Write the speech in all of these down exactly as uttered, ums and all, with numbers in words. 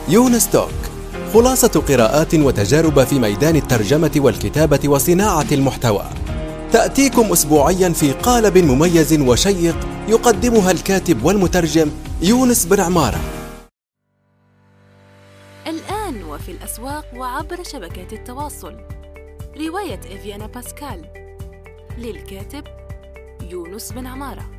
يونس توك، خلاصة قراءات وتجارب في ميدان الترجمة والكتابة وصناعة المحتوى، تأتيكم أسبوعيا في قالب مميز وشيق يقدمها الكاتب والمترجم يونس بن عمارة. الآن وفي الأسواق وعبر شبكات التواصل، رواية إفيانا باسكال للكاتب يونس بن عمارة.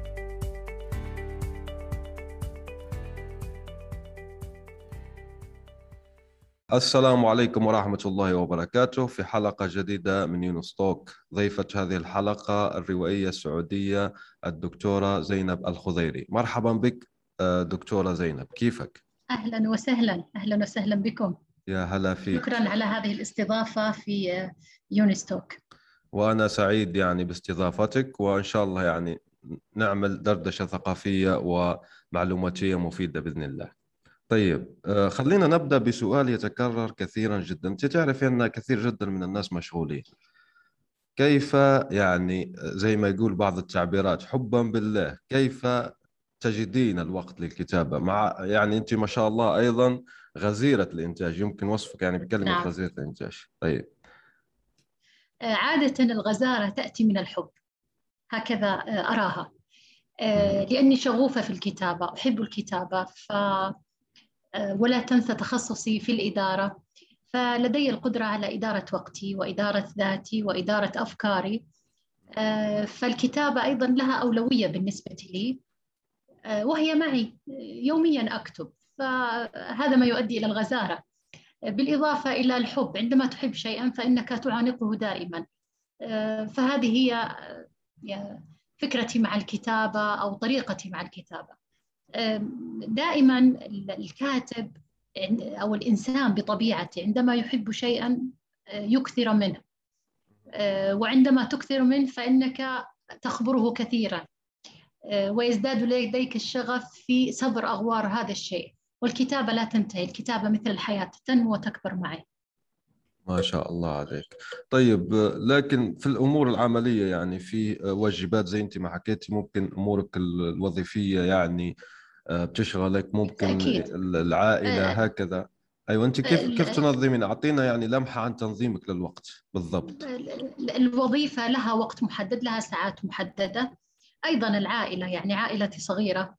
السلام عليكم ورحمة الله وبركاته. في حلقة جديدة من يونس توك، ضيفة هذه الحلقة الروائية السعودية الدكتورة زينب الخضيري. مرحبا بك دكتورة زينب، كيفك؟ أهلا وسهلا، أهلا وسهلا بكم. يا هلا فيك. شكرا على هذه الاستضافة في يونس توك. وأنا سعيد يعني باستضافتك، وإن شاء الله يعني نعمل دردشة ثقافية ومعلوماتية مفيدة بإذن الله. طيب خلينا نبدأ بسؤال يتكرر كثيرا جدا. أنت تعرف أن كثير جدا من الناس مشغولين، كيف يعني زي ما يقول بعض التعبيرات حبا بالله، كيف تجدين الوقت للكتابة؟ مع يعني أنت ما شاء الله أيضا غزيرة الإنتاج، يمكن وصفك يعني بكلمة نعم. غزيرة الإنتاج. طيب عادة الغزارة تأتي من الحب، هكذا أراها، لأني شغوفة في الكتابة، أحب الكتابة، ف ولا تنسى تخصصي في الإدارة، فلدي القدرة على إدارة وقتي وإدارة ذاتي وإدارة أفكاري، فالكتابة أيضا لها أولوية بالنسبة لي، وهي معي يوميا أكتب، فهذا ما يؤدي إلى الغزارة، بالإضافة إلى الحب. عندما تحب شيئا فإنك تعانقه دائما، فهذه هي فكرتي مع الكتابة أو طريقتي مع الكتابة. دائما الكاتب أو الإنسان بطبيعته عندما يحب شيئا يكثر منه، وعندما تكثر منه فإنك تخبره كثيرا، ويزداد لديك الشغف في صبر أغوار هذا الشيء. والكتابة لا تنتهي، الكتابة مثل الحياة، تنمو وتكبر معي. ما شاء الله عليك. طيب لكن في الأمور العملية يعني في واجبات زي أنت ما حكيتي، ممكن أمورك الوظيفية يعني بتشغلك، ممكن أكيد. العائلة أه هكذا. أيوة، أنت كيف كيف تنظمين؟ أعطينا يعني لمحة عن تنظيمك للوقت بالضبط. الوظيفة لها وقت محدد، لها ساعات محددة، أيضا العائلة يعني عائلتي صغيرة،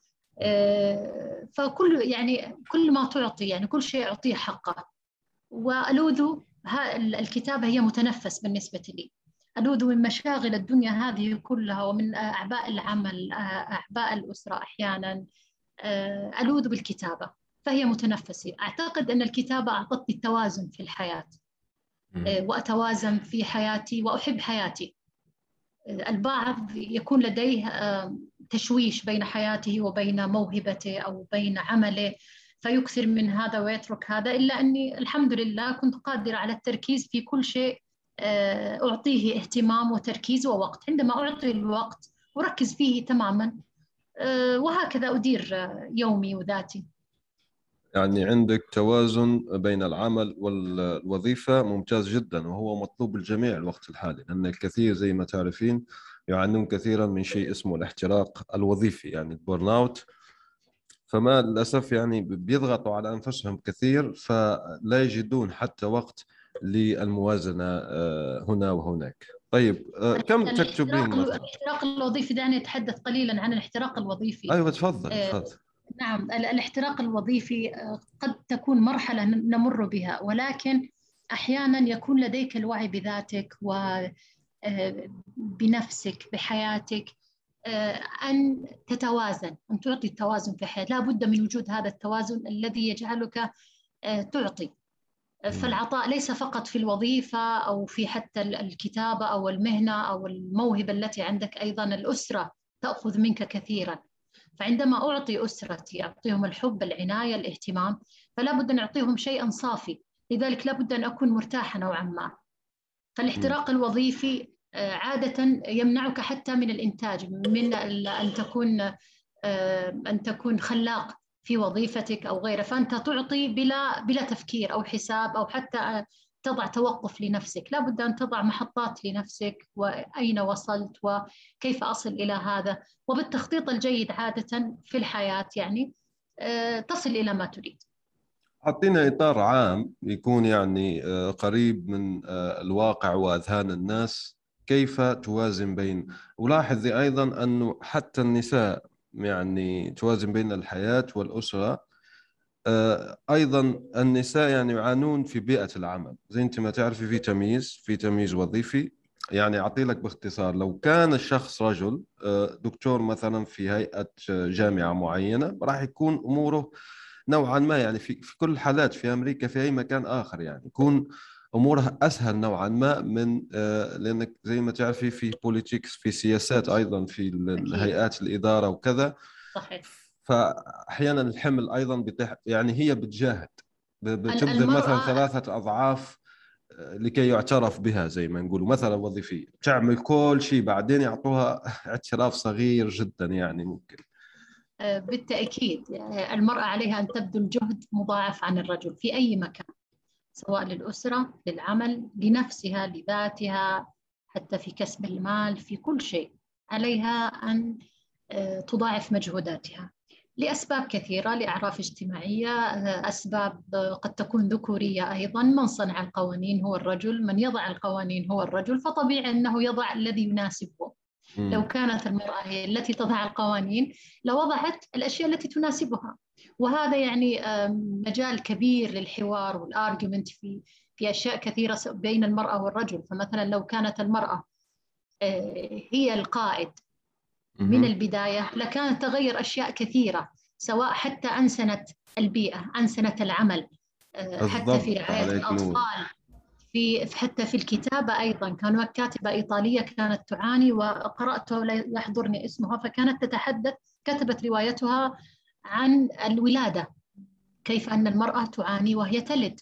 فكل يعني كل ما تعطي يعني كل شيء أعطيه حقه. وألوذ الكتابة هي متنفس بالنسبة لي، ألوذ من مشاغل الدنيا هذه كلها ومن أعباء العمل، أعباء الأسرة أحيانا، ألوذ بالكتابة، فهي متنفسي. أعتقد أن الكتابة أعطتني التوازن في الحياة، وأتوازن في حياتي وأحب حياتي. البعض يكون لديه تشويش بين حياته وبين موهبته أو بين عمله، فيكثر من هذا ويترك هذا، إلا أني الحمد لله كنت قادرة على التركيز في كل شيء أعطيه اهتمام وتركيز ووقت. عندما أعطي الوقت أركز فيه تماما، وهكذا أدير يومي وذاتي. يعني عندك توازن بين العمل والوظيفة، ممتاز جدا، وهو مطلوب الجميع الوقت الحالي، لأن الكثير زي ما تعرفين يعانون كثيرا من شيء اسمه الاحتراق الوظيفي، يعني البورن اوت، فما للأسف يعني بيضغطوا على أنفسهم كثير، فلا يجدون حتى وقت للموازنة هنا وهناك. طيب كم تكتبين مثلا؟ الاحتراق الوظيفي، دعني أتحدث قليلا عن الاحتراق الوظيفي. أيوة تفضل تفضل. نعم، الاحتراق الوظيفي قد تكون مرحلة نمر بها، ولكن أحيانا يكون لديك الوعي بذاتك وبنفسك بحياتك، أن تتوازن، أن تعطي التوازن في الحياة. لا بد من وجود هذا التوازن الذي يجعلك تعطي. فالعطاء ليس فقط في الوظيفة أو في حتى الكتابة أو المهنة أو الموهبة التي عندك، أيضا الأسرة تأخذ منك كثيرا. فعندما أعطي أسرتي أعطيهم الحب، العناية، الاهتمام، فلا بد أن أعطيهم شيئا صافي، لذلك لا بد أن أكون مرتاحة نوعا ما. فالاحتراق الوظيفي عادة يمنعك حتى من الإنتاج، من أن تكون أن تكون خلاق في وظيفتك أو غيره، فأنت تعطي بلا بلا تفكير أو حساب، أو حتى تضع توقف لنفسك. لا بد أن تضع محطات لنفسك، وأين وصلت وكيف أصل إلى هذا، وبالتخطيط الجيد عادة في الحياة يعني تصل إلى ما تريد. أعطينا إطار عام يكون يعني آه، قريب من آه، الواقع وأذهان الناس. كيف توازن بين، ولاحظي أيضا أنه حتى النساء يعني توازن بين الحياة والأسرة. آه، أيضا النساء يعني يعانون في بيئة العمل، زي أنت ما تعرفي في تمييز، في تمييز وظيفي. يعني أعطي لك باختصار، لو كان الشخص رجل آه، دكتور مثلا في هيئة آه، جامعة معينة، راح يكون أموره نوعا ما يعني في في كل الحالات في أمريكا في أي مكان آخر يعني يكون أمورها أسهل نوعا ما من آه، لأنك زي ما تعرفي في بوليتيكس، في سياسات أيضا في أكيد. الهيئات الإدارة وكذا. صحيح. فأحيانا الحمل أيضا بيطيح، يعني هي بتجاهد، ب- ال- بتبذل مثلا المرأة ثلاثة أضعاف آه، لكي يعترف بها، زي ما نقول مثلا وظيفية تعمل كل شيء، بعدين يعطوها اعتراف صغير جدا يعني ممكن. آه، بالتأكيد آه، المرأة عليها أن تبذل جهد مضاعف عن الرجل في أي مكان، سواء للأسرة، للعمل، لنفسها، لذاتها، حتى في كسب المال، في كل شيء عليها أن آه، تضاعف مجهوداتها لأسباب كثيرة، لأعراف اجتماعية، آه، أسباب آه، قد تكون ذكورية أيضا. من صنع القوانين هو الرجل، من يضع القوانين هو الرجل، فطبيعي أنه يضع الذي يناسبه. لو مم. كانت المرأة هي التي تضع القوانين لوضعت الأشياء التي تناسبها. وهذا يعني مجال كبير للحوار والارجيومنت في في أشياء كثيرة بين المرأة والرجل. فمثلا لو كانت المرأة هي القائد من مم. البداية لكانت تغير أشياء كثيرة، سواء حتى أنسنت البيئة، أنسنت العمل، حتى في بالضبط، رعاية عليك نور. الأطفال، في حتى في الكتابة أيضا. كانت كاتبة إيطالية كانت تعاني، وقرأت لا يحضرني اسمها، فكانت تتحدث، كتبت روايتها عن الولادة، كيف أن المرأة تعاني وهي تلد.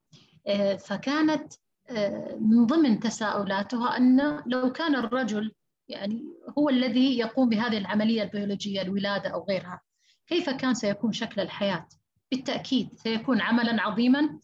فكانت من ضمن تساؤلاتها أن لو كان الرجل يعني هو الذي يقوم بهذه العملية البيولوجية، الولادة أو غيرها، كيف كان سيكون شكل الحياة؟ بالتأكيد سيكون عملا عظيما،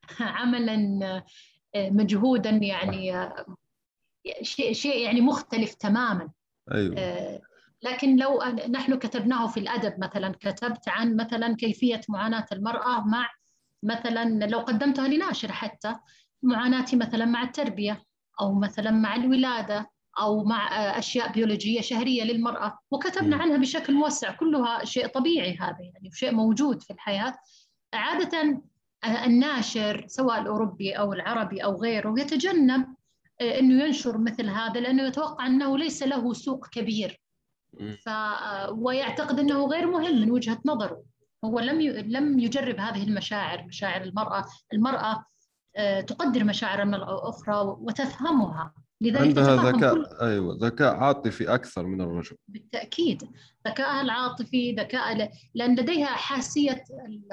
عملا مجهودا، يعني شيء شيء يعني مختلف تماما. أيوة. لكن لو نحن كتبناه في الأدب، مثلا كتبت عن مثلا كيفية معاناة المرأة مع مثلا، لو قدمتها لناشر حتى، معاناتي مثلا مع التربية، أو مثلا مع الولادة، أو مع أشياء بيولوجية شهرية للمرأة، وكتبنا مم. عنها بشكل موسع، كلها شيء طبيعي هذا يعني، شيء موجود في الحياة. عادة الناشر سواء الأوروبي أو العربي أو غيره يتجنب أنه ينشر مثل هذا، لأنه يتوقع أنه ليس له سوق كبير، مم. ف ويعتقد أنه غير مهم من وجهة نظره. هو لم ي... لم يجرب هذه المشاعر، مشاعر المرأة. المرأة تقدر مشاعر المرأة الأخرى وتفهمها، لذلك عندها تتفهم كل. ذكاء، أيوة، ذكاء عاطفي أكثر من الرجل. بالتأكيد ذكائها العاطفي، ذكاء، لأن لديها حاسية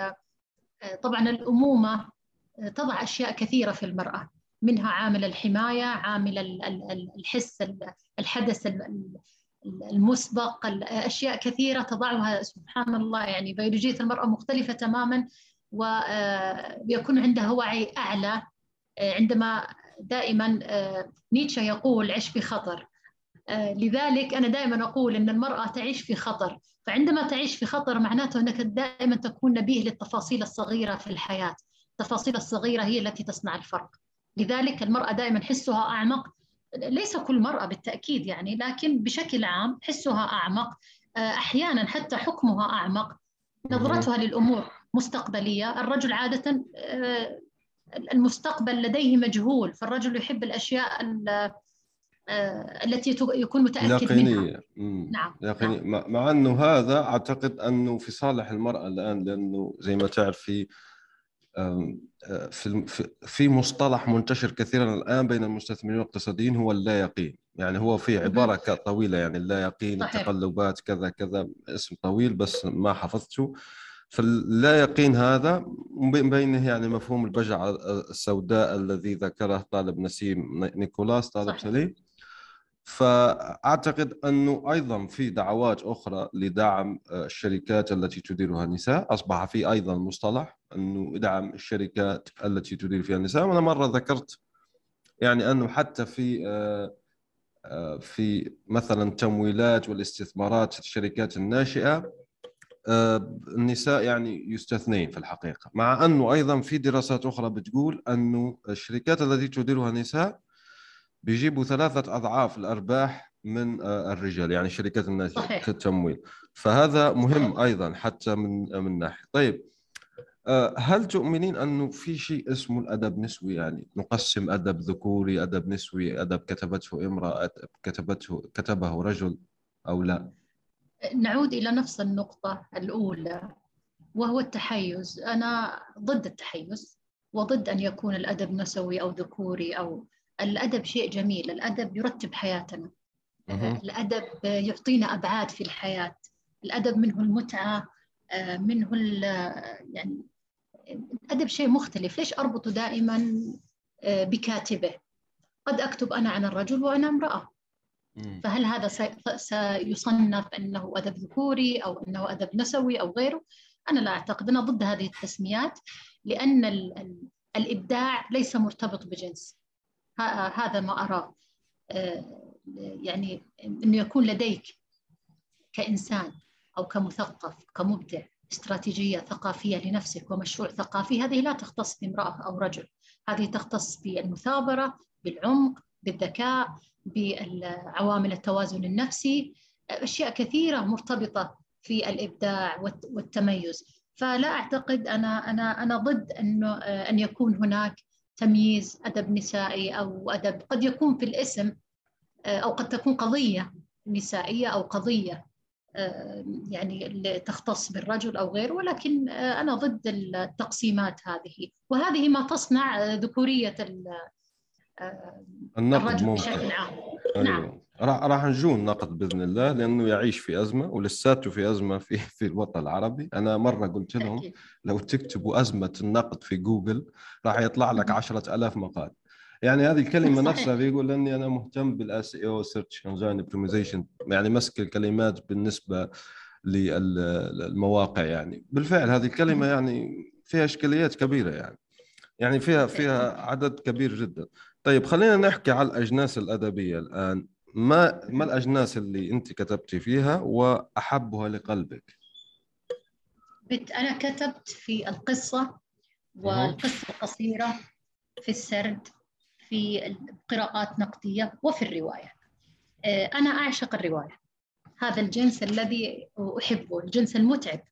طبعا الأمومة تضع أشياء كثيرة في المرأة، منها عامل الحماية، عامل الحس، الحدث المسبق، أشياء كثيرة تضعها سبحان الله. يعني بيولوجية المرأة مختلفة تماما، ويكون عندها وعي أعلى. عندما دائما نيتشه يقول عش في خطر، لذلك أنا دائما أقول أن المرأة تعيش في خطر. فعندما تعيش في خطر معناته أنك دائما تكون نبيه للتفاصيل الصغيرة في الحياة. التفاصيل الصغيرة هي التي تصنع الفرق. لذلك المرأة دائما حسها أعمق، ليس كل مرأة بالتأكيد يعني، لكن بشكل عام حسها أعمق، أحيانا حتى حكمها أعمق، مم. نظرتها للأمور مستقبلية. الرجل عادة المستقبل لديه مجهول، فالرجل يحب الأشياء التي يكون متأكد منها. يقينية. مم. نعم نعم. يقينية. مع مع أنه هذا أعتقد أنه في صالح المرأة الآن، لأنه زي ما تعرف في أم، آه، في في في مصطلح منتشر كثيرا الآن بين المستثمرين الاقتصاديين هو اللا يقين. يعني هو في عبارة ك- طويلة، يعني اللا يقين، صحيح. التقلبات، كذا كذا، اسم طويل بس ما حفظته. فاللا يقين هذا من بينه يعني مفهوم البجعة السوداء الذي ذكره طالب نسيم نيكولاس، طالب صحيح. سليم. فأعتقد أنه أيضا في دعوات أخرى لدعم الشركات التي تديرها النساء. أصبح في أيضا مصطلح أنه دعم الشركات التي تدير فيها النساء. وأنا مرة ذكرت يعني أنه حتى في في مثلا تمويلات والاستثمارات الشركات الناشئة، النساء يعني يستثنين في الحقيقة، مع أنه أيضا في دراسات أخرى بتقول أنه الشركات التي تديرها نساء بيجيبوا ثلاثة أضعاف الأرباح من الرجال، يعني شركات التمويل. فهذا مهم أيضا حتى من من ناحية. طيب، هل تؤمنين أنه في شيء اسمه الأدب نسوي؟ يعني نقسم أدب ذكوري، أدب نسوي، أدب كتبته امرأة، أدب كتبته كتبه رجل، أو لا؟ نعود إلى نفس النقطة الأولى وهو التحيز. أنا ضد التحيز وضد أن يكون الأدب نسوي أو ذكوري. أو الأدب شيء جميل، الأدب يرتب حياتنا، الأدب يعطينا أبعاد في الحياة، الأدب منه المتعة، منه يعني الأدب شيء مختلف. ليش أربطه دائما بكاتبه؟ قد أكتب أنا عن الرجل وأنا امرأة، فهل هذا سيصنف أنه أدب ذكوري أو أنه أدب نسوي أو غيره؟ أنا لا أعتقد. أنا ضد هذه التسميات، لأن الإبداع ليس مرتبط بجنس. هذا ما أراه. يعني أنه يكون لديك كإنسان أو كمثقف كمبدع استراتيجية ثقافية لنفسك ومشروع ثقافي، هذه لا تختص بامرأة أو رجل، هذه تختص بالمثابرة، بالعمق، بالذكاء، بعوامل التوازن النفسي، أشياء كثيرة مرتبطة في الإبداع والتميز. فلا أعتقد، أنا أنا أنا ضد أنه أن يكون هناك تمييز أدب نسائي أو أدب. قد يكون في الاسم، أو قد تكون قضية نسائية أو قضية يعني تختص بالرجل أو غيره، ولكن أنا ضد التقسيمات هذه، وهذه ما تصنع ذكورية النقد ممكن بشكل عام. أيوه. نعم، راح راح نجون النقد باذن الله، لانه يعيش في ازمه ولساته في ازمه في في الوطن العربي. انا مره قلت لهم أكيد. لو تكتبوا ازمه النقد في جوجل راح يطلع لك عشرة آلاف مقال. يعني هذه الكلمه نفسها بيقول اني انا مهتم بالاس اي او سيرش انجين اوبتمايزيشن، يعني مسك الكلمات بالنسبه للمواقع. يعني بالفعل هذه الكلمه يعني فيها اشكاليات كبيره، يعني يعني فيها فيها عدد كبير جدا. طيب خلينا نحكي على الأجناس الأدبية الآن. ما ما الأجناس اللي أنت كتبتي فيها وأحبها لقلبك؟ أنا كتبت في القصة والقصة القصيرة، في السرد، في قراءات نقدية، وفي الرواية. أنا أعشق الرواية، هذا الجنس الذي أحبه، الجنس المتعب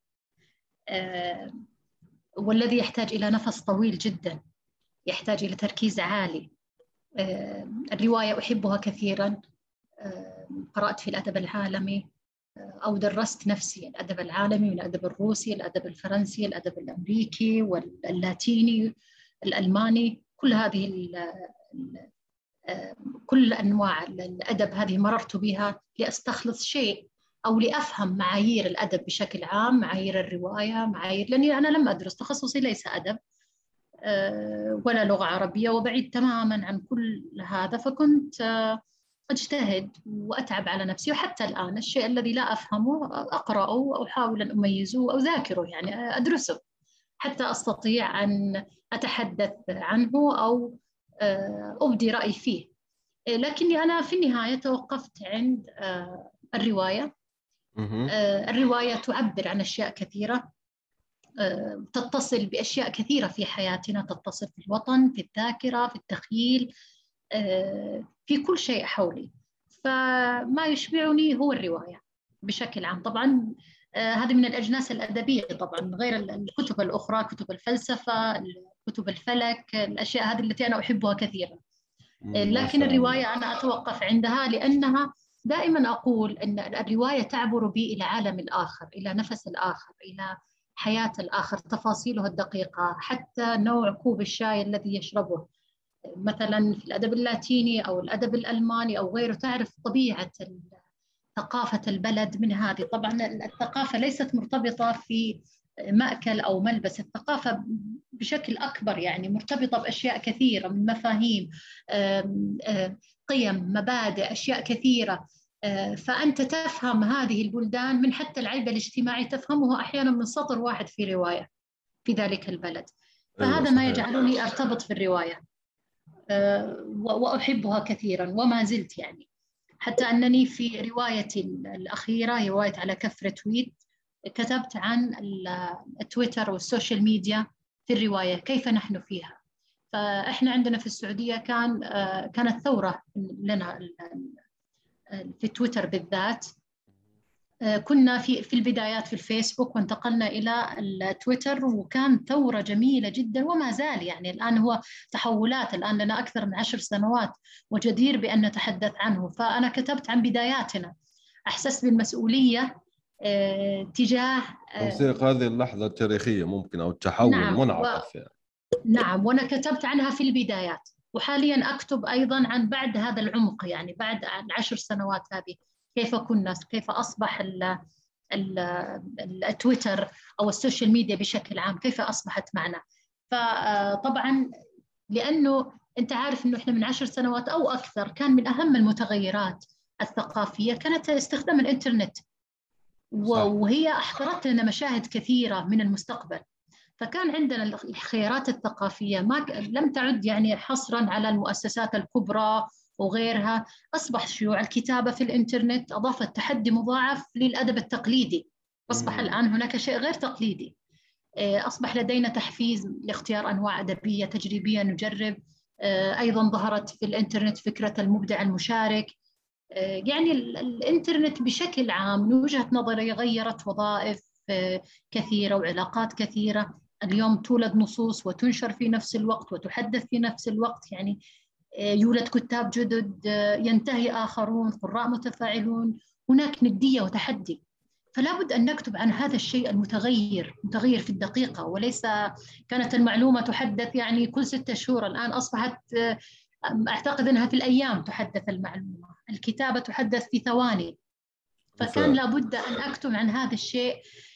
والذي يحتاج إلى نفس طويل جدا، يحتاج إلى تركيز عالي. الرواية أحبها كثيرا. قرأت في الأدب العالمي أو درست نفسي الأدب العالمي، من الأدب الروسي، الأدب الفرنسي، الأدب الأمريكي واللاتيني، الألماني، كل هذه كل أنواع الأدب هذه مررت بها لأستخلص شيء أو لأفهم معايير الأدب بشكل عام، معايير الرواية، معايير، لأني أنا لم أدرس، تخصصي ليس أدب ولا لغة عربية، وبعيد تماما عن كل هذا. فكنت أجتهد وأتعب على نفسي، وحتى الآن الشيء الذي لا أفهمه أقرأه أو أحاول أن أميزه أو ذاكره، يعني أدرسه حتى أستطيع أن أتحدث عنه أو أبدي رأي فيه. لكني أنا في النهاية توقفت عند الرواية. الرواية تعبر عن أشياء كثيرة، تتصل بأشياء كثيرة في حياتنا، تتصل في الوطن، في الذاكرة، في التخيل، في كل شيء حولي. فما يشبعني هو الرواية بشكل عام. طبعا هذه من الأجناس الأدبية، طبعا غير الكتب الأخرى، كتب الفلسفة، كتب الفلك، الأشياء هذه التي أنا أحبها كثيرا. لكن الرواية أنا أتوقف عندها، لأنها دائما أقول أن الرواية تعبر بي إلى عالم الآخر، إلى نفس الآخر، إلى حياة الآخر، تفاصيله الدقيقة، حتى نوع كوب الشاي الذي يشربه. مثلا في الأدب اللاتيني أو الأدب الألماني أو غيره، تعرف طبيعة ثقافة البلد من هذه. طبعا الثقافة ليست مرتبطة في مأكل أو ملبس، الثقافة بشكل أكبر يعني مرتبطة بأشياء كثيرة، من مفاهيم، قيم، مبادئ، أشياء كثيرة. فأنت تفهم هذه البلدان من حتى العيب الاجتماعي تفهمه أحيانا من سطر واحد في رواية في ذلك البلد. فهذا ما يجعلني أرتبط في الرواية وأحبها كثيرا وما زلت، يعني حتى أنني في روايتي الأخيرة، رواية على كف رتويت، كتبت عن التويتر والسوشيال ميديا في الرواية، كيف نحن فيها. فإحنا عندنا في السعودية كان كانت ثورة لنا في تويتر بالذات. كنا في في البدايات في الفيسبوك، وانتقلنا إلى التويتر، وكان ثورة جميلة جدا وما زال. يعني الآن هو تحولات، الآن لنا أكثر من عشر سنوات وجدير بأن نتحدث عنه. فأنا كتبت عن بداياتنا، أحسست بالمسؤولية اه تجاه تنسيق هذه اللحظة التاريخية ممكن، أو التحول نعم المنعطف و... يعني. نعم، وأنا كتبت عنها في البدايات، وحاليا أكتب أيضا عن بعد هذا العمق، يعني بعد العشر سنوات هذه كيف كنا، كيف أصبح ال ال التويتر أو السوشيال ميديا بشكل عام كيف أصبحت معنا. فطبعا لأنه أنت عارف أنه إحنا من عشر سنوات أو أكثر كان من أهم المتغيرات الثقافية كانت استخدام الإنترنت، وهي أحضرت لنا مشاهد كثيرة من المستقبل. فكان عندنا الخيارات الثقافية ما لم تعد يعني حصرا على المؤسسات الكبرى وغيرها. أصبح شيوع الكتابة في الإنترنت أضافت تحدي مضاعف للأدب التقليدي. أصبح الآن هناك شيء غير تقليدي، أصبح لدينا تحفيز لاختيار أنواع أدبية تجريبية نجرب. أيضا ظهرت في الإنترنت فكرة المبدع المشارك. يعني الإنترنت بشكل عام من وجهة نظري غيرت وظائف كثيرة وعلاقات كثيرة. اليوم تولد نصوص وتنشر في نفس الوقت وتحدث في نفس الوقت، يعني يولد كتاب جدد، ينتهي آخرون، قراء متفاعلون، هناك ندية وتحدي. فلا بد أن نكتب عن هذا الشيء المتغير، متغير في الدقيقة، وليس كانت المعلومة تحدث يعني كل ستة شهور، الآن أصبحت أعتقد أنها في الأيام تحدث المعلومة، الكتابة تحدث في ثواني. فكان لابد أن أكتب عن هذا الشيء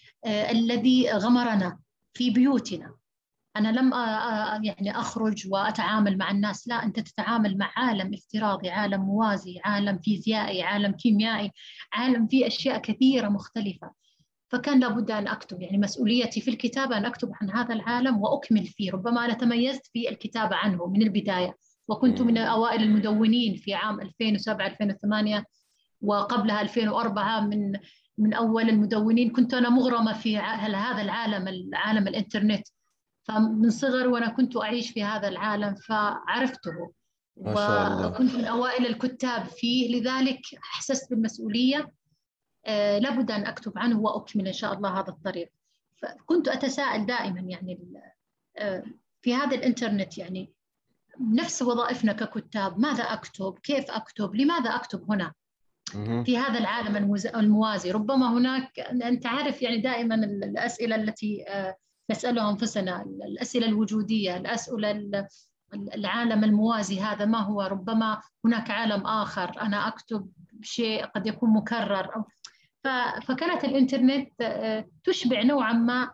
الذي غمرنا في بيوتنا. أنا لم يعني أخرج وأتعامل مع الناس، لا، أنت تتعامل مع عالم افتراضي، عالم موازي، عالم فيزيائي، عالم كيميائي، عالم فيه أشياء كثيرة مختلفة. فكان لابد أن أكتب، يعني مسؤوليتي في الكتابة أن أكتب عن هذا العالم وأكمل فيه. ربما أنا تميزت في الكتابة عنه من البداية، وكنت من أوائل المدونين في عام ألفين وسبعة ألفين وثمانية، وقبلها ألفين وأربعة من من أول المدونين. كنت أنا مغرمة في هذا العالم، العالم الإنترنت. فمن صغر وأنا كنت أعيش في هذا العالم فعرفته، ما شاء الله. وكنت من أوائل الكتاب فيه، لذلك أحسست بالمسؤولية. آه لابد أن أكتب عنه وأكمل إن شاء الله هذا الطريق. فكنت أتساءل دائما يعني آه في هذا الإنترنت، يعني نفس وظائفنا ككتاب، ماذا أكتب؟ كيف أكتب؟ لماذا أكتب هنا في هذا العالم الموازي؟ ربما هناك، أنت عارف يعني دائما الأسئلة التي آه نسألها أنفسنا، الأسئلة الوجودية، الأسئلة العالم الموازي هذا ما هو؟ ربما هناك عالم آخر، أنا أكتب شيء قد يكون مكرر. أو فكانت الإنترنت تشبع نوعا ما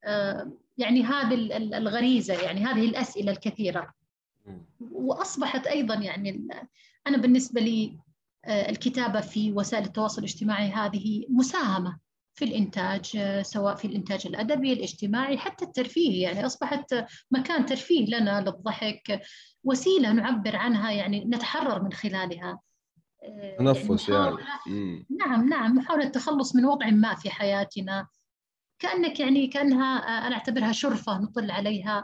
يعني هذه الغريزة، يعني هذه الأسئلة الكثيرة. وأصبحت أيضا يعني أنا بالنسبة لي الكتابة في وسائل التواصل الاجتماعي هذه مساهمة في الإنتاج، سواء في الإنتاج الأدبي، الاجتماعي، حتى الترفيهي. يعني أصبحت مكان ترفيه لنا، للضحك، وسيلة نعبر عنها، يعني نتحرر من خلالها. تنفس يعني, يعني نعم نعم محاولة التخلص من وضع ما في حياتنا، كأنك يعني كأنها أنا أعتبرها شرفة نطل عليها،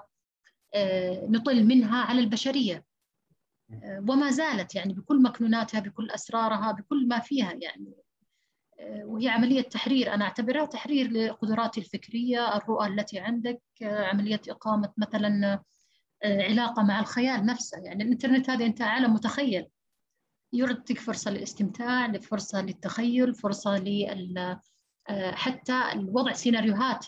نطل منها على البشرية، وما زالت يعني بكل مكنوناتها، بكل أسرارها، بكل ما فيها يعني. وهي عملية تحرير، أنا أعتبرها تحرير لقدراتي الفكرية، الرؤى التي عندك، عملية إقامة مثلا علاقة مع الخيال نفسه. يعني الإنترنت هذا أنت عالم متخيل، يعطيك فرصة للاستمتاع، فرصة للتخيل، فرصة لل حتى الوضع سيناريوهات.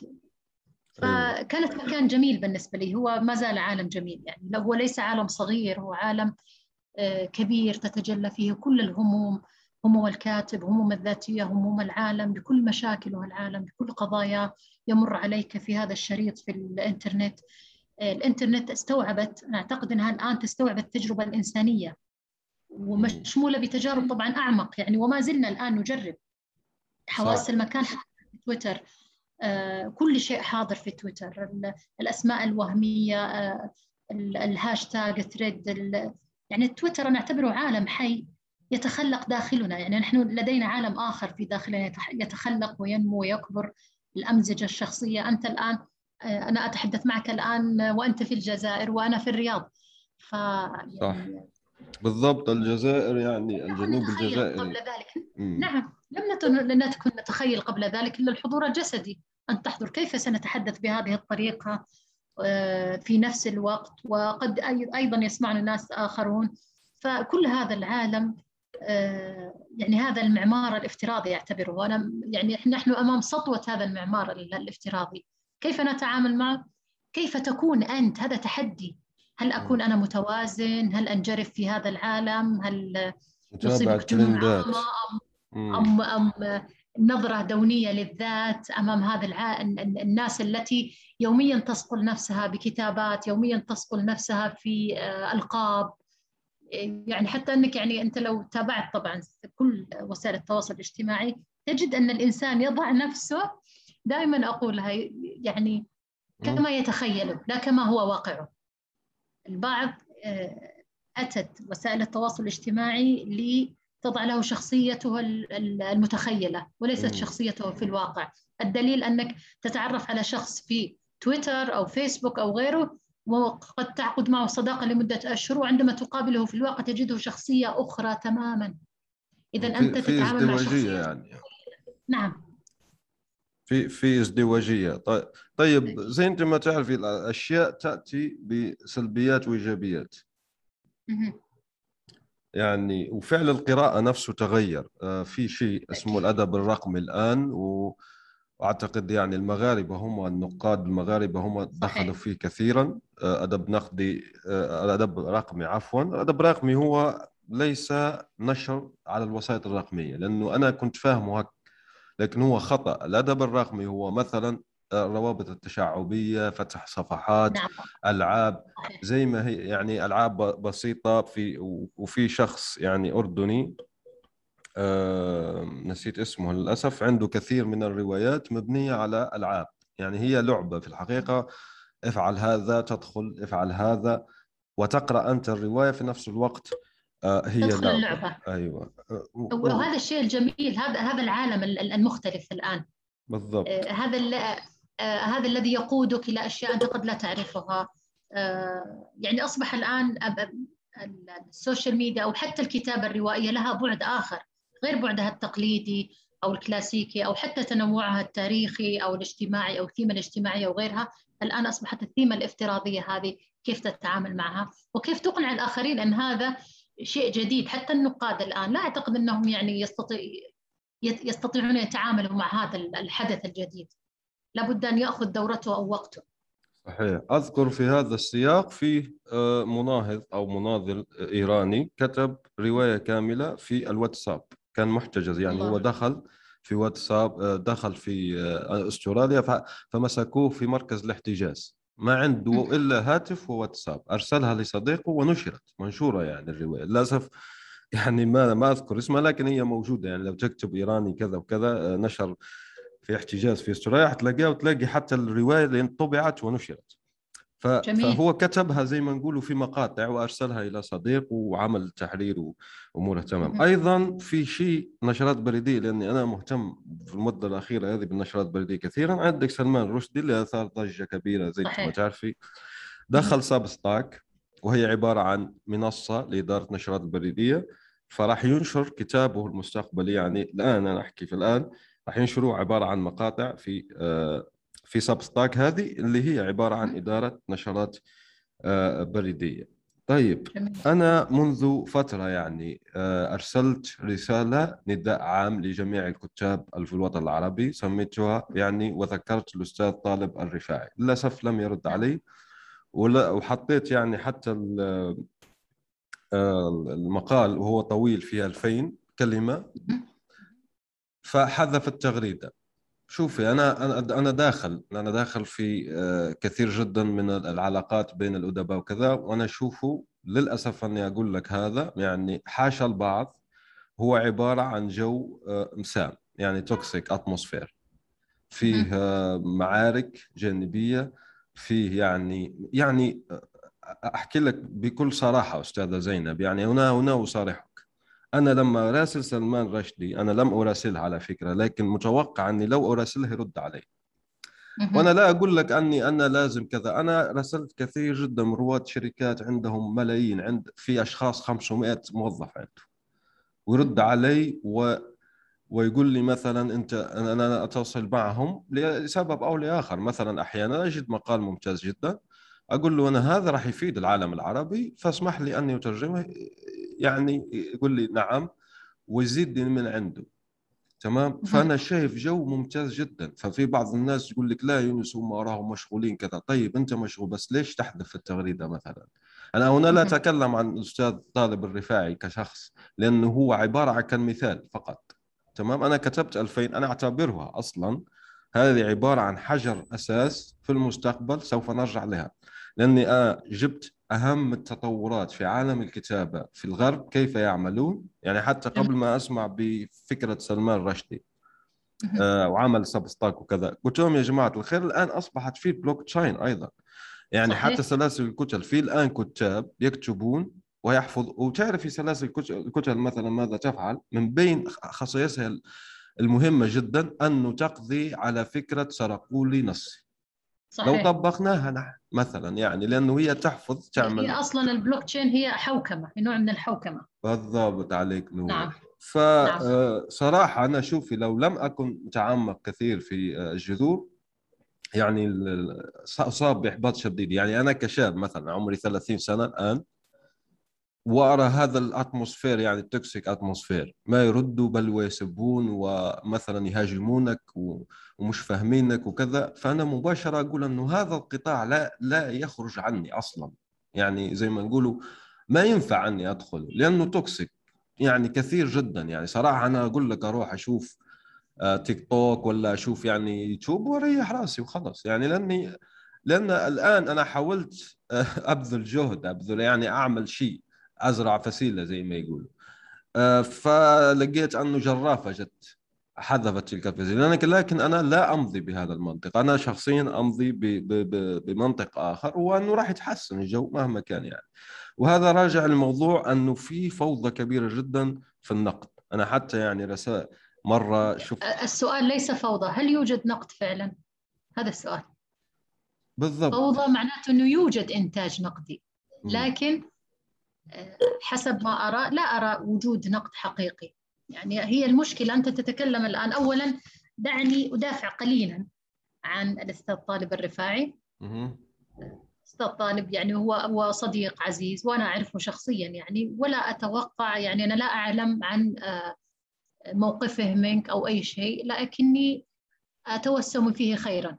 فكانت مكان جميل بالنسبة لي، هو ما زال عالم جميل. يعني هو ليس عالم صغير، هو عالم كبير تتجلى فيه كل الهموم، هموم الكاتب، هموم الذاتية، هموم العالم بكل مشاكله، العالم بكل قضايا يمر عليك في هذا الشريط في الإنترنت. الإنترنت استوعبت، أنا أعتقد أنها الآن تستوعب التجربة الإنسانية، ومشمولة بتجارب طبعا أعمق يعني، وما زلنا الآن نجرب حواس المكان. في تويتر آه، كل شيء حاضر في تويتر، الأسماء الوهمية، آه، الهاشتاج، ثريد، يعني تويتر نعتبره عالم حي يتخلق داخلنا. يعني نحن لدينا عالم آخر في داخلنا يتخلق وينمو ويكبر الأمزجة الشخصية. أنت الآن، أنا أتحدث معك الآن وأنت في الجزائر وأنا في الرياض. ف صح بالضبط. الجزائر يعني لم الجنوب نتخيل قبل الجزائري. ذلك. مم. نعم، لم نكن نتخيل قبل ذلك إلا الحضور الجسدي، أن تحضر. كيف سنتحدث بهذه الطريقة في نفس الوقت، وقد أيضا يسمعنا ناس آخرون؟ فكل هذا العالم، يعني هذا المعمار الافتراضي يعتبره، وأنا يعني نحن أمام سطوة هذا المعمار الافتراضي. كيف نتعامل معه؟ كيف تكون أنت؟ هذا تحدي. هل أكون أنا متوازن؟ هل أنجرف في هذا العالم؟ هل نصيبك جنون عامة أم, أم, أم نظرة دونية للذات أمام هذا الع... الناس التي يوميا تصقل نفسها بكتابات، يوميا تصقل نفسها في ألقاب؟ يعني حتى أنك، يعني أنت لو تابعت طبعا كل وسائل التواصل الاجتماعي تجد أن الإنسان يضع نفسه، دائما أقولها، يعني كما يتخيله لا كما هو واقعه. البعض أتت وسائل التواصل الاجتماعي لتضع له شخصيته المتخيلة وليست شخصيته في الواقع. الدليل أنك تتعرف على شخص في تويتر أو فيسبوك أو غيره، وقد تعقد معه صداقة لمدة أشهر، وعندما تقابله في الواقع تجده شخصية أخرى تماما. إذن أنت في تتعامل مع شخصية يعني. نعم، في في ازدواجية. طيب زي انت ما تعرفي الاشياء تاتي بسلبيات وايجابيات. يعني وفعل القراءة نفسه تغير. في شيء اسمه الادب الرقمي الان، واعتقد يعني المغاربة هم النقاد المغاربة هم دخلوا فيه كثيرا. ادب نقدي، الادب الرقمي عفوا. الادب الرقمي هو ليس نشر على الوسائط الرقمية، لانه انا كنت فاهمه هك، لكن هو خطأ. الأدب الرقمي هو مثلا الروابط التشعبية، فتح صفحات، نعم. ألعاب زي ما هي، يعني ألعاب بسيطة. في وفي شخص يعني أردني آه نسيت اسمه للأسف، عنده كثير من الروايات مبنية على ألعاب. يعني هي لعبة في الحقيقة، افعل هذا تدخل، افعل هذا وتقرأ أنت الرواية في نفس الوقت. هي تدخل لعبة. اللعبة. أيوة. وهذا الشيء الجميل، هذا هذا العالم المختلف الآن. بالضبط. آه هذا آه هذا الذي يقودك إلى أشياء أنت قد لا تعرفها. آه يعني أصبح الآن السوشيال ميديا أو حتى الكتابة الروائية لها بعد آخر غير بعدها التقليدي أو الكلاسيكي، أو حتى تنوعها التاريخي أو الاجتماعي أو الثيمة الاجتماعية وغيرها. الآن أصبحت الثيمة الافتراضية هذه كيف تتعامل معها وكيف تقنع الآخرين أن هذا شيء جديد. حتى النقاد الآن لا أعتقد أنهم يعني يستطيع يستطيعون يتعاملوا مع هذا الحدث الجديد، لابد أن يأخذ دورته أو وقته. صحيح. أذكر في هذا السياق في مناهض أو مناضل إيراني كتب رواية كاملة في الواتساب، كان محتجز. يعني الله. هو دخل في واتساب، دخل في أستراليا، فمسكوه في مركز الاحتجاز، ما عنده إلا هاتف وواتساب، أرسلها لصديقه ونشرت منشورة. يعني الرواية للأسف يعني ما ما أذكر اسمها، لكن هي موجودة. يعني لو تكتب إيراني كذا وكذا نشر في احتجاز في استراليا حتلاقيها، وتلاقي حتى الرواية اللي طبعت ونشرت. فهو كتبها زي ما نقولوا في مقاطع وأرسلها إلى صديق وعمل تحرير وأموره تمام. أيضا في شيء نشرات بريدية، لأني أنا مهتم في المدة الأخيرة هذه بالنشرات البريدية كثيرا. عندك سلمان رشدي اللي أثار ضجة كبيرة زي ما تعرفي، دخل سابستاك، وهي عبارة عن منصة لإدارة نشرات البريدية. فراح ينشر كتابه المستقبلي، يعني الآن أنا أحكي في الآن راح ينشروه عبارة عن مقاطع في في سابستاك، هذه اللي هي عبارة عن إدارة نشرات بريدية. طيب أنا منذ فترة يعني أرسلت رسالة نداء عام لجميع الكتاب في الوطن العربي، سميتها يعني وذكرت الأستاذ طالب الرفاعي. للأسف لم يرد علي، وحطيت يعني حتى المقال وهو طويل فيه ألفين كلمة، فحذف التغريدة. شوفي أنا أنا أنا داخل أنا داخل في كثير جدا من العلاقات بين الأدباء وكذا، وأنا أشوفه للأسف أني أقول لك هذا يعني حاشا البعض، هو عبارة عن جو مسام، يعني توكسيك أتموسفير، فيه معارك جانبية، فيه يعني يعني أحكي لك بكل صراحة أستاذة زينب، يعني هنا هنا أصارحك. أنا لما أراسل سلمان رشدي، أنا لم أراسله على فكرة، لكن متوقع أني لو أراسله يرد علي. وأنا لا أقول لك أني أنا لازم كذا. أنا رسلت كثير جدا من رواد شركات عندهم ملايين، عند في أشخاص خمسمائة موظف عنده، ويرد علي و ويقول لي مثلا أنت، أنا أنا أتواصل معهم لسبب أو لآخر. مثلا أحيانا أجد مقال ممتاز جدا، أقول له أنا هذا راح يفيد العالم العربي فاسمح لي أني أترجمه، يعني يقول لي نعم ويزيدني من عنده. تمام. فأنا شايف جو ممتاز جدا. ففي بعض الناس يقول لك لا يونس هم وراهم مشغولين كذا. طيب أنت مشغول، بس ليش تحذف التغريدة مثلا؟ أنا هنا لا أتكلم عن الأستاذ طالب الرفاعي كشخص، لأنه هو عبارة عن كمثال فقط. تمام. أنا كتبت ألفين، أنا أعتبرها أصلا هذه عبارة عن حجر أساس في المستقبل سوف نرجع لها، لأني أنا جبت أهم التطورات في عالم الكتابة في الغرب كيف يعملون. يعني حتى قبل ما أسمع بفكرة سلمان رشدي آه وعمل سبستاك وكذا، قلت لهم يا جماعة الخير الآن أصبحت في بلوك تشين أيضا. يعني صحيح. حتى سلاسل الكتل في الآن كتاب يكتبون ويحفظ. وتعرفي سلاسل الكتل مثلا ماذا تفعل؟ من بين خصائصها المهمة جدا أنه تقضي على فكرة سرقوا لي نصي. صحيح. لو طبقناها نحن مثلا، يعني لأنه هي تحفظ تعمل، هي أصلا البلوك تشين هي حوكمة، نوع من الحوكمة. بالضبط، عليك نور. نعم. فصراحة أنا شوفي لو لم أكن متعمق كثير في الجذور يعني أصاب بإحباط شديد. يعني أنا كشاب مثلا عمري ثلاثين سنة الآن، وأرى هذا الأتموسفير، يعني التوكسيك أتموسفير، ما يردوا بل ويسبون ومثلا يهاجمونك ومش فاهمينك وكذا. فأنا مباشرة أقول أنه هذا القطاع لا لا يخرج عني أصلا. يعني زي ما نقولوا ما ينفع أني أدخل لأنه توكسيك يعني كثير جدا. يعني صراحة أنا أقول لك أروح أشوف تيك توك ولا أشوف يعني يوتيوب وأريح راسي وخلص. يعني لأني لأن الآن أنا حاولت أبذل جهد، أبذل يعني أعمل شيء، أزرع فسيلة زي ما يقولوا. فلقيت أنه جرافة جت حذفت تلك الفسيلة. لكن أنا لا أمضي بهذا المنطق، أنا شخصيا أمضي بمنطق آخر، وأنه راح يتحسن الجو مهما كان يعني. وهذا راجع الموضوع أنه في فوضى كبيرة جدا في النقد. أنا حتى يعني رسائل مرة شفت. السؤال ليس فوضى، هل يوجد نقد فعلا؟ هذا السؤال. بالضبط. فوضى معناته أنه يوجد إنتاج نقدي، لكن حسب ما أرى لا أرى وجود نقد حقيقي. يعني هي المشكلة. أنت تتكلم الآن، أولا دعني أدافع قليلا عن الأستاذ طالب الرفاعي. أستاذ طالب يعني هو هو صديق عزيز وأنا أعرفه شخصيا يعني، ولا أتوقع يعني أنا لا أعلم عن موقفه منك أو أي شيء، لكني أتوسم فيه خيرا.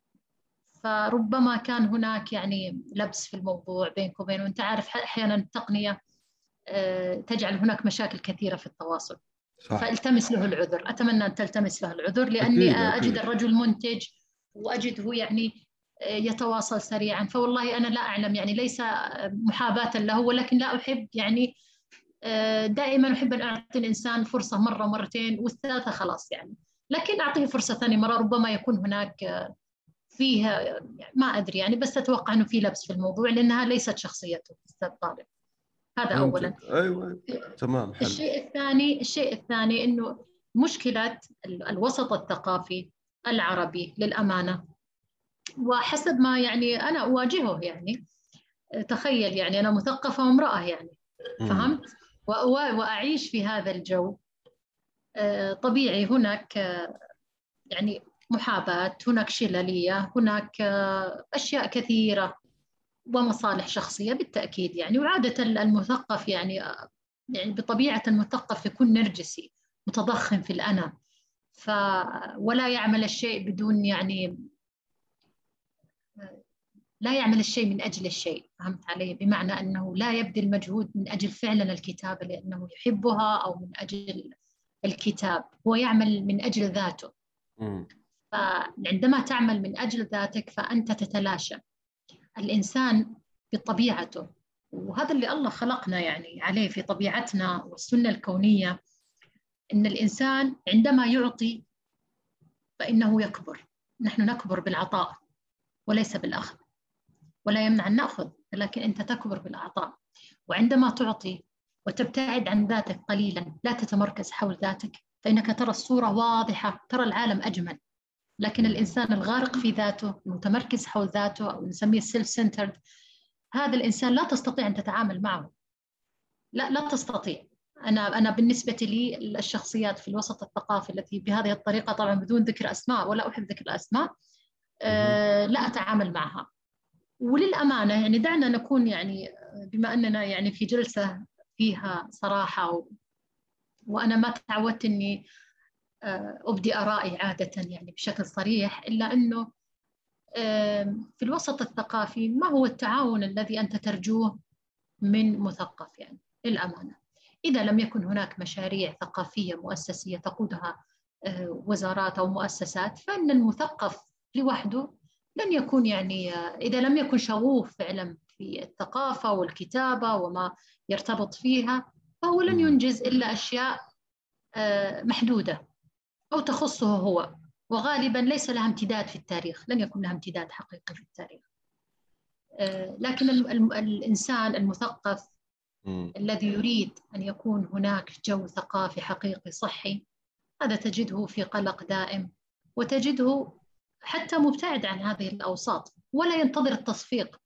فربما كان هناك يعني لبس في الموضوع بينك وبينه. وأنت عارف أحيانا التقنية تجعل هناك مشاكل كثيرة في التواصل. صح. فالتمس له العذر، أتمنى أن تلتمس له العذر، لأني أكيد أجد أكيد. الرجل منتج وأجده يعني يتواصل سريعا. فوالله أنا لا أعلم يعني، ليس محاباة له، ولكن لا أحب يعني دائما أحب أن أعطي الإنسان فرصة مرة مرتين والثالثة خلاص يعني، لكن أعطيه فرصة ثانية مرة ربما يكون هناك فيها يعني ما أدري يعني، بس أتوقع أنه في لبس في الموضوع لأنها ليست شخصيته أستاذ طالب. هذا أولا. أيوة تمام. حل. الشيء الثاني الشيء الثاني إنه مشكلة الوسط الثقافي العربي للأمانة، وحسب ما يعني أنا أواجهه يعني، تخيل يعني أنا مثقفة وامرأة يعني، فهمت؟ وأعيش في هذا الجو. طبيعي هناك يعني محاباة، هناك شلالية، هناك أشياء كثيرة ومصالح شخصية بالتأكيد يعني. وعادة المثقف يعني يعني بطبيعة المثقف يكون نرجسي متضخم في الأنا، ف ولا يعمل الشيء بدون يعني لا يعمل الشيء من أجل الشيء، فهمت علي؟ بمعنى أنه لا يبذل مجهود من أجل فعلا الكتابة لأنه يحبها أو من أجل الكتاب، هو يعمل من أجل ذاته. م. فعندما تعمل من أجل ذاتك فأنت تتلاشى. الإنسان بطبيعته، وهذا اللي الله خلقنا يعني عليه في طبيعتنا والسنة الكونية، إن الإنسان عندما يعطي فإنه يكبر. نحن نكبر بالعطاء وليس بالأخذ، ولا يمنع أن نأخذ، لكن أنت تكبر بالعطاء. وعندما تعطي وتبتعد عن ذاتك قليلا، لا تتمركز حول ذاتك، فإنك ترى الصورة واضحة، ترى العالم أجمل. لكن الإنسان الغارق في ذاته، المتمركز حول ذاته، أو نسميه السيلف سنترد، هذا الإنسان لا تستطيع أن تتعامل معه. لا لا تستطيع. أنا أنا بالنسبة لي الشخصيات في الوسط الثقافي التي بهذه الطريقة، طبعا بدون ذكر أسماء ولا أحب ذكر الأسماء، أه لا أتعامل معها. وللأمانة يعني دعنا نكون يعني بما أننا يعني في جلسة فيها صراحة و... وأنا ما تعودت أني أبدي آرائي عادة يعني بشكل صريح، إلا أنه في الوسط الثقافي ما هو التعاون الذي أنت ترجوه من مثقف؟ يعني للأمانة إذا لم يكن هناك مشاريع ثقافية مؤسسية تقودها وزارات أو مؤسسات، فإن المثقف لوحده لن يكون يعني، إذا لم يكن شغوف فعلا في الثقافة والكتابة وما يرتبط فيها، فهو لن ينجز إلا أشياء محدودة أو تخصه هو، وغالبا ليس لها امتداد في التاريخ، لن يكون لها امتداد حقيقي في التاريخ. لكن الإنسان المثقف الذي يريد أن يكون هناك جو ثقافي حقيقي صحي، هذا تجده في قلق دائم، وتجده حتى مبتعد عن هذه الأوساط ولا ينتظر التصفيق.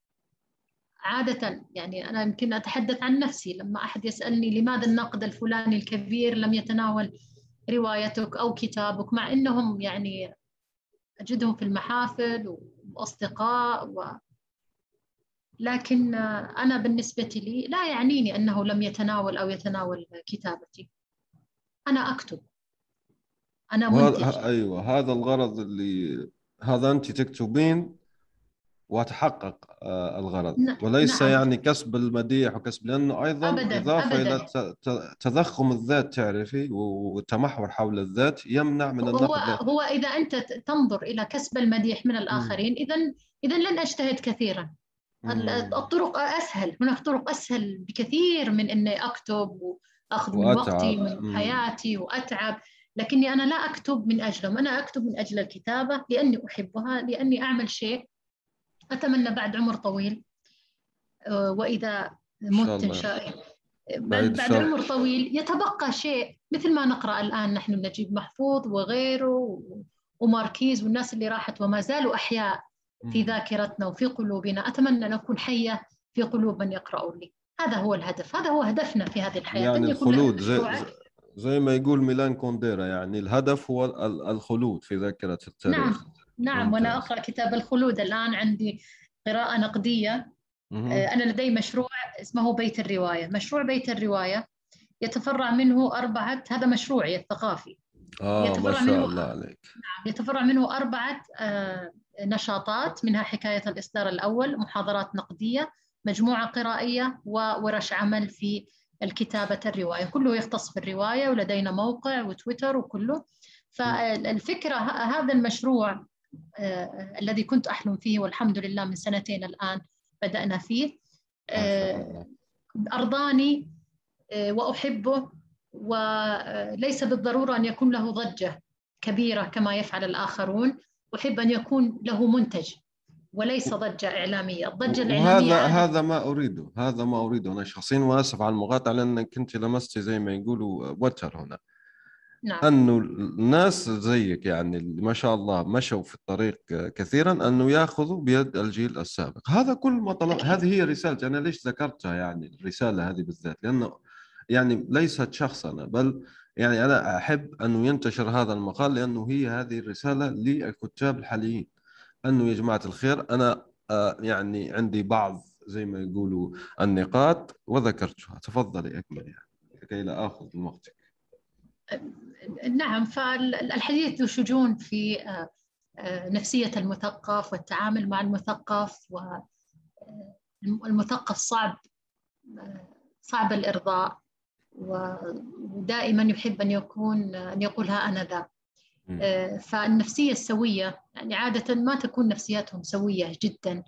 عادة يعني أنا يمكن أتحدث عن نفسي، لما أحد يسألني لماذا الناقد الفلاني الكبير لم يتناول روايتك أو كتابك، مع أنهم يعني أجدهم في المحافل وأصدقاء و... لكن أنا بالنسبة لي لا يعنيني أنه لم يتناول أو يتناول كتابتي. أنا أكتب، أنا منتج. أيوة، هذا الغرض اللي هذا أنت تكتبين وتحقق الغرض، وليس نعم. يعني كسب المديح وكسب، لأنه أيضا أبداً إضافة أبداً. إلى تضخم الذات تعرفي والتمحور حول الذات يمنع من النقد. هو, هو إذا أنت تنظر إلى كسب المديح من الآخرين، إذن إذن لن أجتهد كثيرا. الطرق أسهل، هناك طرق أسهل بكثير من أني أكتب وأخذ من وقتي من حياتي وأتعب، لكني أنا لا أكتب من أجلهم، أنا أكتب من أجل الكتابة لأني أحبها، لأني أعمل شيء أتمنى بعد عمر طويل، وإذا مت إن شاء الله بعد, بعد عمر طويل يتبقى شيء، مثل ما نقرأ الآن نحن نجيب محفوظ وغيره وماركيز والناس اللي راحت وما زالوا أحياء في ذاكرتنا وفي قلوبنا. أتمنى أن أكون حية في قلوب من يقرأوا لي. هذا هو الهدف، هذا هو هدفنا في هذه الحياة، يعني الخلود، زي, زي ما يقول ميلان كونديرا، يعني الهدف هو الخلود في ذاكرة التاريخ. نعم نعم. وأنا أقرأ كتاب الخلود الآن، عندي قراءة نقدية. أنا لدي مشروع اسمه بيت الرواية. مشروع بيت الرواية يتفرع منه أربعة، هذا مشروعي الثقافي. آه يتفرع ما شاء منه الله عليك. نعم، يتفرع منه أربعة آه نشاطات، منها حكاية الإصدار الأول، محاضرات نقدية، مجموعة قرائية، وورش عمل في الكتابة الرواية. كله يختص بالرواية، ولدينا موقع وتويتر وكله. فالفكرة هذا المشروع آه الذي كنت أحلم فيه، والحمد لله من سنتين الآن بدأنا فيه، آه أرضاني آه وأحبه، وليس بالضرورة أن يكون له ضجة كبيرة كما يفعل الآخرون. أحب أن يكون له منتج وليس ضجة إعلامية. الضجة الإعلامية وهذا هذا ما أريده، هذا ما أريده أنا شخصيا، وآسف على المقاطعة لأنك كنت لمستي زي ما يقولوا وتر هنا. نعم. أنه الناس زيك يعني اللي ما شاء الله مشوا في الطريق كثيرا، أنه يأخذوا بيد الجيل السابق. هذا كل ما طلب، هذه هي رسالتي أنا. ليش ذكرتها يعني الرسالة هذه بالذات؟ لأنه يعني ليست شخصنا، بل يعني أنا أحب أنه ينتشر هذا المقال، لأنه هي هذه الرسالة للكتاب الحاليين. أنه يا جماعة الخير، أنا آه يعني عندي بعض زي ما يقولوا النقاط وذكرتها. تفضلي أكمل يعني كي لا أخذ من وقتك. نعم. فالحديث ذو شجون في نفسية المثقف والتعامل مع المثقف، والمثقف صعب صعب الإرضاء، ودائما يحب أن يكون أن يقول ها أنا ذا. فالنفسية السوية يعني عادة ما تكون نفسياتهم سوية جدا.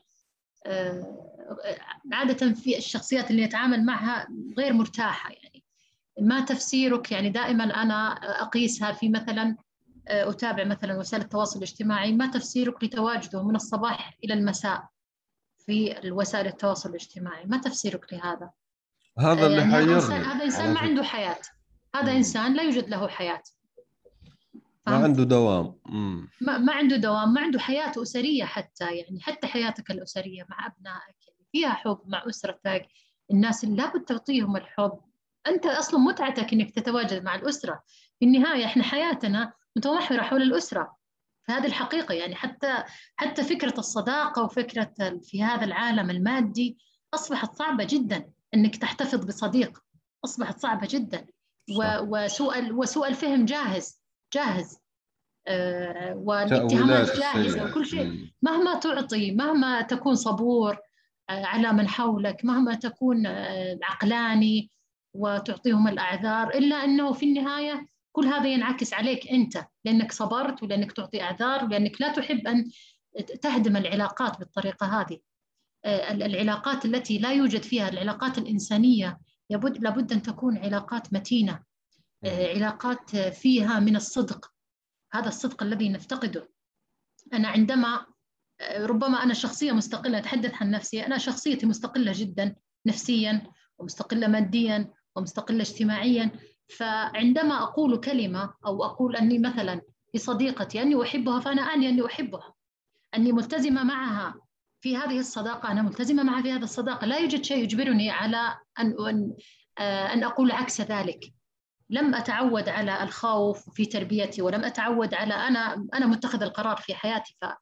عادة في الشخصيات اللي يتعامل معها غير مرتاحة. يعني ما تفسيرك؟ يعني دائما أنا أقيسها في مثلا أتابع مثلا وسائل التواصل الاجتماعي، ما تفسيرك لتواجده من الصباح إلى المساء في وسائل التواصل الاجتماعي؟ ما تفسيرك لهذا؟ هذا اللي يعني حيرني. هذا إنسان ما عنده حياة، هذا إنسان لا يوجد له حياة. ما عنده دوام. مم. ما, ما عنده دوام، ما عنده حياة أسرية حتى، يعني حتى حياتك الأسرية مع أبنائك يعني فيها حب، مع أسرتك، الناس اللي لابد تعطيهم الحب. أنت أصلا متعتك إنك تتواجد مع الأسرة. في النهاية إحنا حياتنا متمحورة حول الأسرة، فهذه الحقيقة. يعني حتى حتى فكرة الصداقة وفكرة في هذا العالم المادي أصبحت صعبة جدا، إنك تحتفظ بصديق أصبحت صعبة جدا. وسوء وسوء الفهم جاهز جاهز آه والاتهامات جاهزة وكل شيء. مهما تعطي، مهما تكون صبور آه على من حولك، مهما تكون آه عقلاني وتعطيهم الأعذار، إلا أنه في النهاية كل هذا ينعكس عليك أنت، لأنك صبرت ولأنك تعطي أعذار ولأنك لا تحب أن تهدم العلاقات بالطريقة هذه. آه العلاقات التي لا يوجد فيها العلاقات الإنسانية لابد, لابد أن تكون علاقات متينة، آه علاقات فيها من الصدق، هذا الصدق الذي نفتقده. أنا عندما ربما أنا شخصية مستقلة، أتحدث عن نفسي، أنا شخصيتي مستقلة جدا نفسيا ومستقلة ماديا ومستقلة اجتماعيا. فعندما أقول كلمة أو أقول أني مثلا لصديقتي أني أحبها، فأنا أعني أني أحبها، أني ملتزمة معها في هذه الصداقة، أنا ملتزمة معها في هذه الصداقة، لا يوجد شيء يجبرني على أن أن أقول عكس ذلك. لم أتعود على الخوف في تربيتي، ولم أتعود على أنا أنا متخذ القرار في حياتي. ف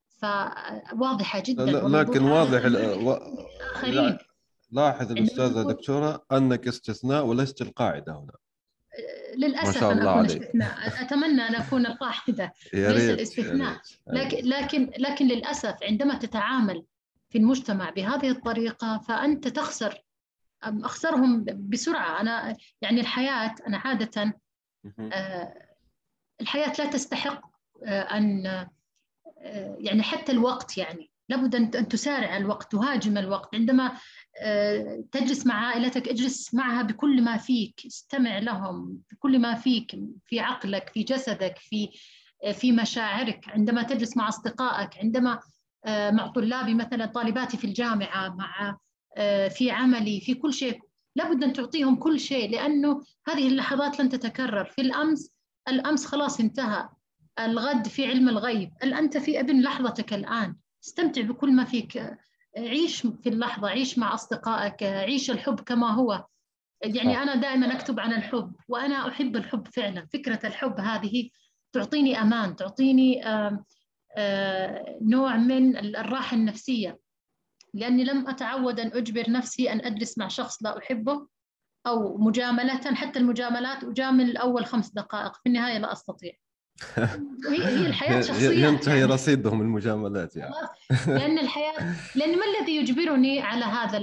فواضحة جدا. لكن واضح و... لاحظ الأستاذة دكتورة أنك استثناء ولست القاعدة هنا. للأسف أن أكون استثناء، أتمنى أن أكون القاعدة ليس الاستثناء. لكن لكن لكن للأسف عندما تتعامل في المجتمع بهذه الطريقة فأنت تخسر أخسرهم بسرعة. أنا يعني الحياة، أنا عادة آه الحياة لا تستحق آه أن آه يعني حتى الوقت، يعني لابد أن تسارع الوقت، تهاجم الوقت. عندما آه تجلس مع عائلتك اجلس معها بكل ما فيك، استمع لهم بكل ما فيك، في عقلك، في جسدك، في آه في مشاعرك. عندما تجلس مع أصدقائك، عندما آه مع طلابي مثلا، طالباتي في الجامعة، مع في عملي، في كل شيء لابد أن تعطيهم كل شيء، لأنه هذه اللحظات لن تتكرر. في الأمس الأمس خلاص انتهى، الغد في علم الغيب، أنت في ابن لحظتك الآن. استمتع بكل ما فيك، عيش في اللحظة، عيش مع أصدقائك، عيش الحب كما هو. يعني أنا دائما أكتب عن الحب، وأنا أحب الحب فعلا. فكرة الحب هذه تعطيني أمان، تعطيني آآ آآ نوع من الراحة النفسية، لأني لم أتعود أن أجبر نفسي أن أجلس مع شخص لا أحبه، أو مجاملة، حتى المجاملات أجامل أول خمس دقائق، في النهاية لا أستطيع. هي هي الحياة شخصيات، ينتهي يعني رصيدهم المجاملات يعني. لأن الحياة، لأن ما الذي يجبرني على هذا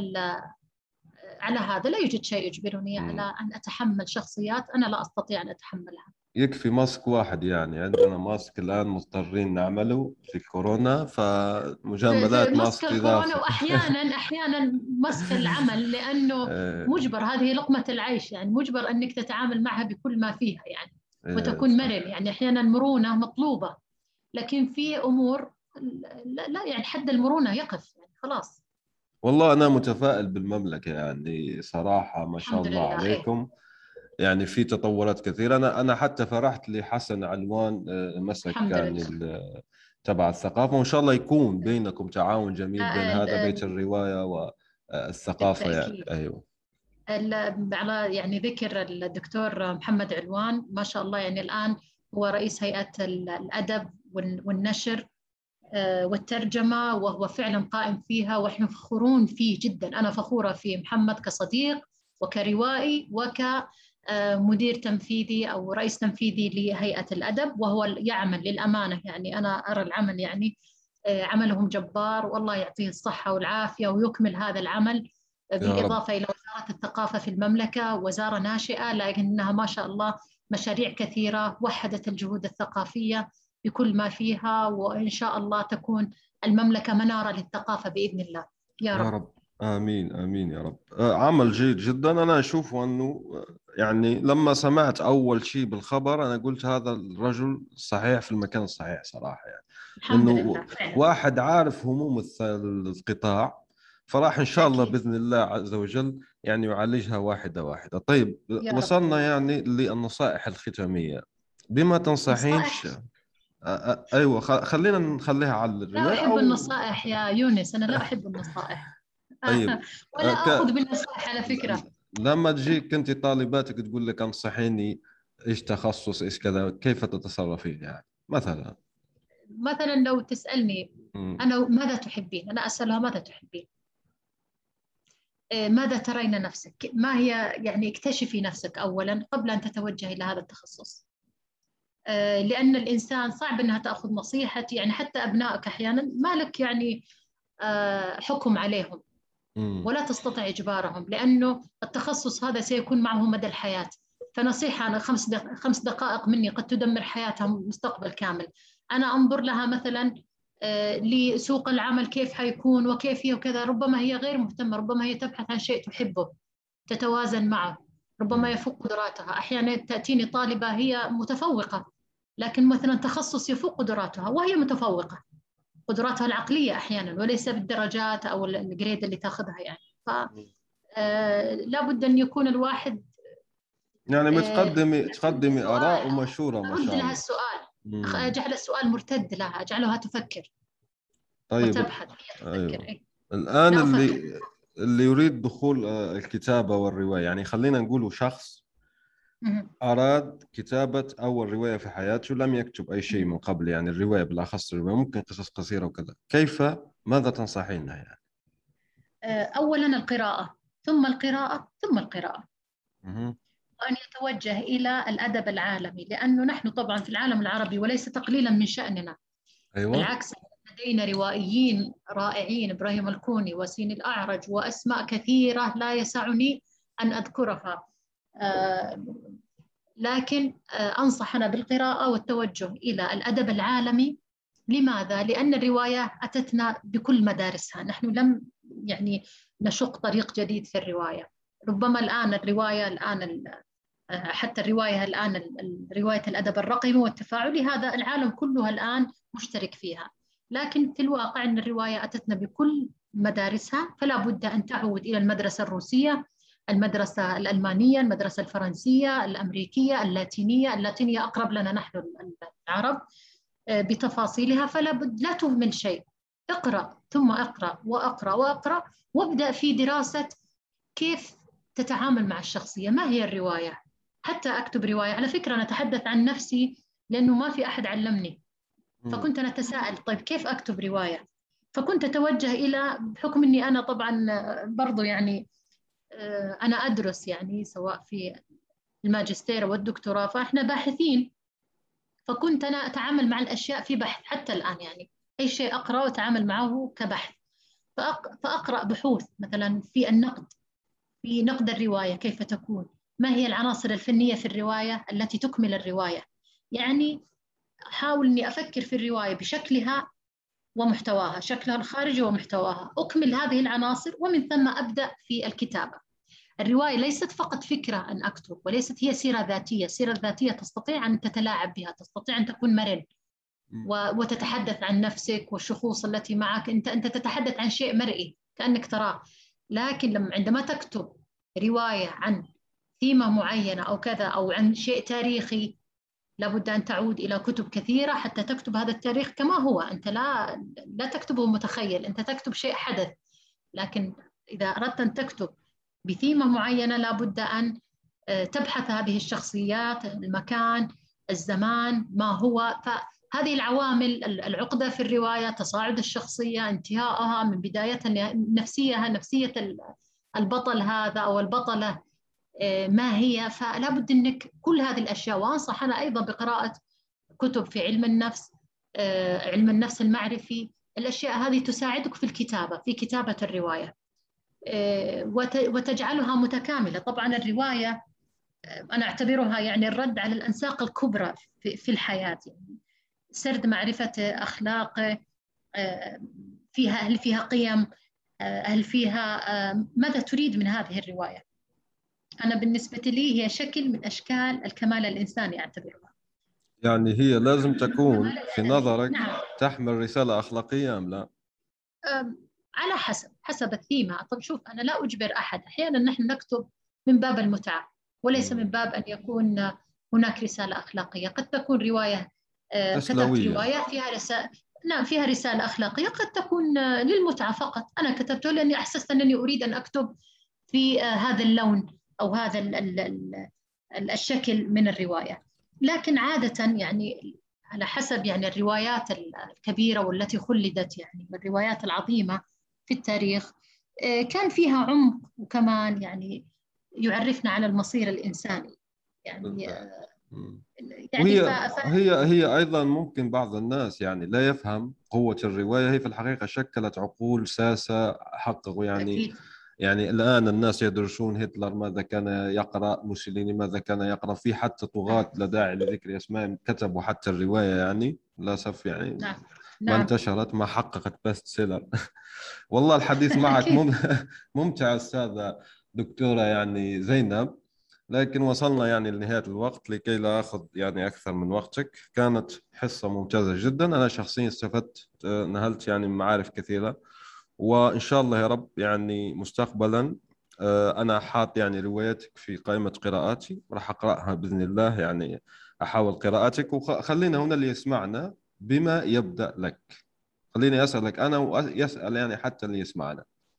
على هذا؟ لا يوجد شيء يجبرني على أن أتحمل شخصيات أنا لا أستطيع أن أتحملها. يكفي ماسك واحد، يعني عندنا ماسك الآن مضطرين نعمله في كورونا، فمجاملات ماسك الكورونا، وأحيانا أحيانا ماسك العمل، لأنه مجبر، هذه لقمة العيش، يعني مجبر أنك تتعامل معها بكل ما فيها يعني، وتكون مرن. يعني أحيانا مرونة مطلوبة، لكن في أمور لا, لا يعني حد المرونة يقف، يعني خلاص. والله أنا متفائل بالمملكة، يعني صراحة ما شاء الله عليكم. يعني في تطورات كثيرة. أنا أنا حتى فرحت لحسن علوان مسك يعني تبع الثقافة، وإن شاء الله يكون بينكم تعاون جميل بين هذا بيت الرواية والثقافة يعني. أيوه. على يعني ذكر الدكتور محمد علوان، ما شاء الله، يعني الآن هو رئيس هيئة الأدب والنشر والترجمة، وهو فعلا قائم فيها، ونحن فخورون فيه جدا. أنا فخورة في محمد كصديق وكروائي وكمدير تنفيذي أو رئيس تنفيذي لهيئة الأدب، وهو يعمل للأمانة، يعني أنا أرى العمل يعني عملهم جبار، والله يعطيه الصحة والعافية ويكمل هذا العمل، بالإضافة إلى وزارة الثقافة في المملكة، وزارة ناشئة لكنها ما شاء الله مشاريع كثيرة وحدت الجهود الثقافية بكل ما فيها، وإن شاء الله تكون المملكة منارة للثقافة بإذن الله. يا رب, يا رب. آمين آمين يا رب. عمل جيد جدا. أنا أشوف أنه يعني لما سمعت أول شيء بالخبر أنا قلت هذا الرجل صحيح في المكان الصحيح صراحة، يعني الحمد إنه لله. واحد عارف هموم القطاع، فراح إن شاء الله بإذن الله عز وجل يعني يعالجها واحدة واحدة. طيب وصلنا يعني للنصائح الختامية. بما تنصحينش. نصائح؟ ايوه، خلينا نخليها على لا الروايه أحب او. النصائح يا يونس، أنا لا أحب النصائح. طيب. ولا آه، ك... آخذ بالنصائح على فكرة. لما تجيك انت طالباتك تقول لك انصحيني ايش تخصص ايش كذا، كيف تتصرفين يعني مثلا؟ مثلا لو تسألني مم. أنا ماذا تحبين، أنا أسألها ماذا تحبين، ماذا ترين نفسك، ما هي يعني اكتشفي نفسك أولا قبل أن تتوجهي إلى هذا التخصص. لأن الإنسان صعب أنها تأخذ نصيحة، يعني حتى أبنائك أحيانا ما لك يعني حكم عليهم مم. ولا تستطيع إجبارهم، لأنه التخصص هذا سيكون معه مدى الحياة. فنصيحة أنا خمس دق... خمس دقائق مني قد تدمر حياتهم مستقبل كامل. أنا أنظر لها مثلا لسوق العمل كيف حيكون وكيف هي وكذا، ربما هي غير مهتمة، ربما هي تبحث عن شيء تحبه تتوازن معه، ربما يفوق قدراتها. أحيانا تأتيني طالبة هي متفوقة لكن مثلا تخصص يفوق قدراتها وهي متفوقة، قدراتها العقلية أحيانا وليس بالدرجات أو الجريد اللي تأخذها يعني. ف لا بد أن يكون الواحد يعني بتقدمي تقدمي آراء سؤال ومشورة ما أرد شاء لها الله. السؤال، مم. أجعل السؤال مرتد لها، أجعلها تفكر طيب. وتبحث، هي تفكر. أيوه. إيه؟ الآن لا أفكر. اللي اللي يريد دخول آه، الكتابة والرواية، يعني خلينا نقوله شخص أراد كتابة أول رواية في حياته، لم يكتب أي شيء من قبل، يعني الرواية بالأخص الرواية ممكن قصص قصيرة وكذا، كيف ماذا تنصحينه يعني؟ أولا القراءة، ثم القراءة، ثم القراءة، مه. وأن يتوجه إلى الأدب العالمي، لأنه نحن طبعا في العالم العربي وليس تقليلا من شأننا، أيوة. بالعكس لدينا روائيين رائعين، إبراهيم الكوني وسين الأعرج وأسماء كثيرة لا يسعني أن أذكرها. آه لكن آه أنصح أنا بالقراءة والتوجه إلى الأدب العالمي. لماذا؟ لأن الرواية أتتنا بكل مدارسها، نحن لم يعني نشق طريق جديد في الرواية. ربما الآن الرواية الآن حتى الرواية الآن رواية الأدب الرقمي والتفاعلي هذا العالم كله الآن مشترك فيها، لكن في الواقع أن الرواية أتتنا بكل مدارسها، فلا بد أن تعود إلى المدرسة الروسية، المدرسة الألمانية، المدرسة الفرنسية، الأمريكية، اللاتينية. اللاتينية أقرب لنا نحن العرب بتفاصيلها، فلا بد لا تهمل شيء، اقرأ ثم اقرأ وأقرأ وأقرأ، وابدأ في دراسة كيف تتعامل مع الشخصية. ما هي الرواية؟ حتى أكتب رواية على فكرة، أنا أتحدث عن نفسي لأنه ما في أحد علمني، فكنت أنا أتساءل طيب كيف أكتب رواية؟ فكنت أتوجه إلى، بحكم أني أنا طبعا برضو يعني أنا أدرس يعني سواء في الماجستير والدكتوراه، فإحنا باحثين، فكنت أنا أتعامل مع الأشياء في بحث حتى الآن، يعني أي شيء أقرأ وأتعامل معه كبحث. فأقرأ بحوث مثلا في النقد، في نقد الرواية كيف تكون، ما هي العناصر الفنية في الرواية التي تكمل الرواية، يعني أحاول أني أفكر في الرواية بشكلها ومحتواها، شكلها الخارجي ومحتواها، أكمل هذه العناصر ومن ثم أبدأ في الكتابة. الرواية ليست فقط فكرة أن أكتب، وليست هي سيرة ذاتية. السيرة الذاتية تستطيع أن تتلاعب بها، تستطيع أن تكون مرن وتتحدث عن نفسك والشخوص التي معك، أنت أنت تتحدث عن شيء مرئي كأنك تراه. لكن لما عندما تكتب رواية عن ثيمة معينة أو كذا أو عن شيء تاريخي، لابد أن تعود إلى كتب كثيرة حتى تكتب هذا التاريخ كما هو. أنت لا لا تكتبه متخيل، أنت تكتب شيء حدث. لكن إذا أردت أن تكتب بثيمة معينة لابد أن تبحث هذه الشخصيات، المكان، الزمان، ما هو. فهذه العوامل العقدة في الرواية، تصاعد الشخصية، انتهائها من بدايتها، نفسيها، نفسية البطل هذا أو البطلة ما هي. فلا بد أنك كل هذه الأشياء. وأنصح أنا أيضا بقراءة كتب في علم النفس، علم النفس المعرفي. الأشياء هذه تساعدك في الكتابة، في كتابة الرواية، وتجعلها متكاملة. طبعا الرواية أنا أعتبرها يعني الرد على الأنساق الكبرى في الحياة، يعني سرد معرفة أخلاقه، فيها هل فيها قيم، هل فيها ماذا تريد من هذه الرواية. أنا بالنسبة لي هي شكل من أشكال الكمال الإنساني أعتبرها. يعني هي لازم تكون في نظرك نعم. تحمل رسالة أخلاقية أم لا؟ على حسب حسب الثيمة. طب شوف، أنا لا أجبر أحد، أحيانا نحن نكتب من باب المتعة وليس من باب أن يكون هناك رسالة أخلاقية، قد تكون رواية كتبت رواية فيها رسالة، نعم فيها رسالة أخلاقية، قد تكون للمتعة فقط. أنا كتبته لأني أحسست أنني أريد أن أكتب في هذا اللون أو هذا ال ال ال الشكل من الرواية. لكن عادة يعني على حسب يعني الروايات الكبيرة والتي خلدت يعني الروايات العظيمة في التاريخ كان فيها عمق، وكمان يعني يعرفنا على المصير الإنساني يعني. يعني وهي ف... هي هي أيضا ممكن بعض الناس يعني لا يفهم قوة الرواية. هي في الحقيقة شكلت عقول ساسة، حققوا يعني أكيد. يعني الآن الناس يدرسون هتلر ماذا كان يقرأ، موسوليني ماذا كان يقرأ، في حتى طغاة لا داعي لذكر أسمائهم كتبوا حتى الرواية يعني للأسف يعني نعم. ما نعم. انتشرت، ما حققت بيست سيلر. والله الحديث معك ممتع أستاذة دكتورة يعني زينب، لكن وصلنا يعني لنهاية الوقت. لكي لا أخذ يعني أكثر من وقتك، كانت حصة ممتازة جدا، أنا شخصيا استفدت، نهلت يعني معارف كثيرة، وإن شاء الله يا رب يعني مستقبلا أنا حاط يعني روايتك في قائمة قراءاتي، راح أقرأها بإذن الله، يعني أحاول قراءتك. وخلينا هنا اللي يسمعنا بما يبدأ لك، خليني أسألك أنا ويسأل يعني حتى اللي يسمعنا.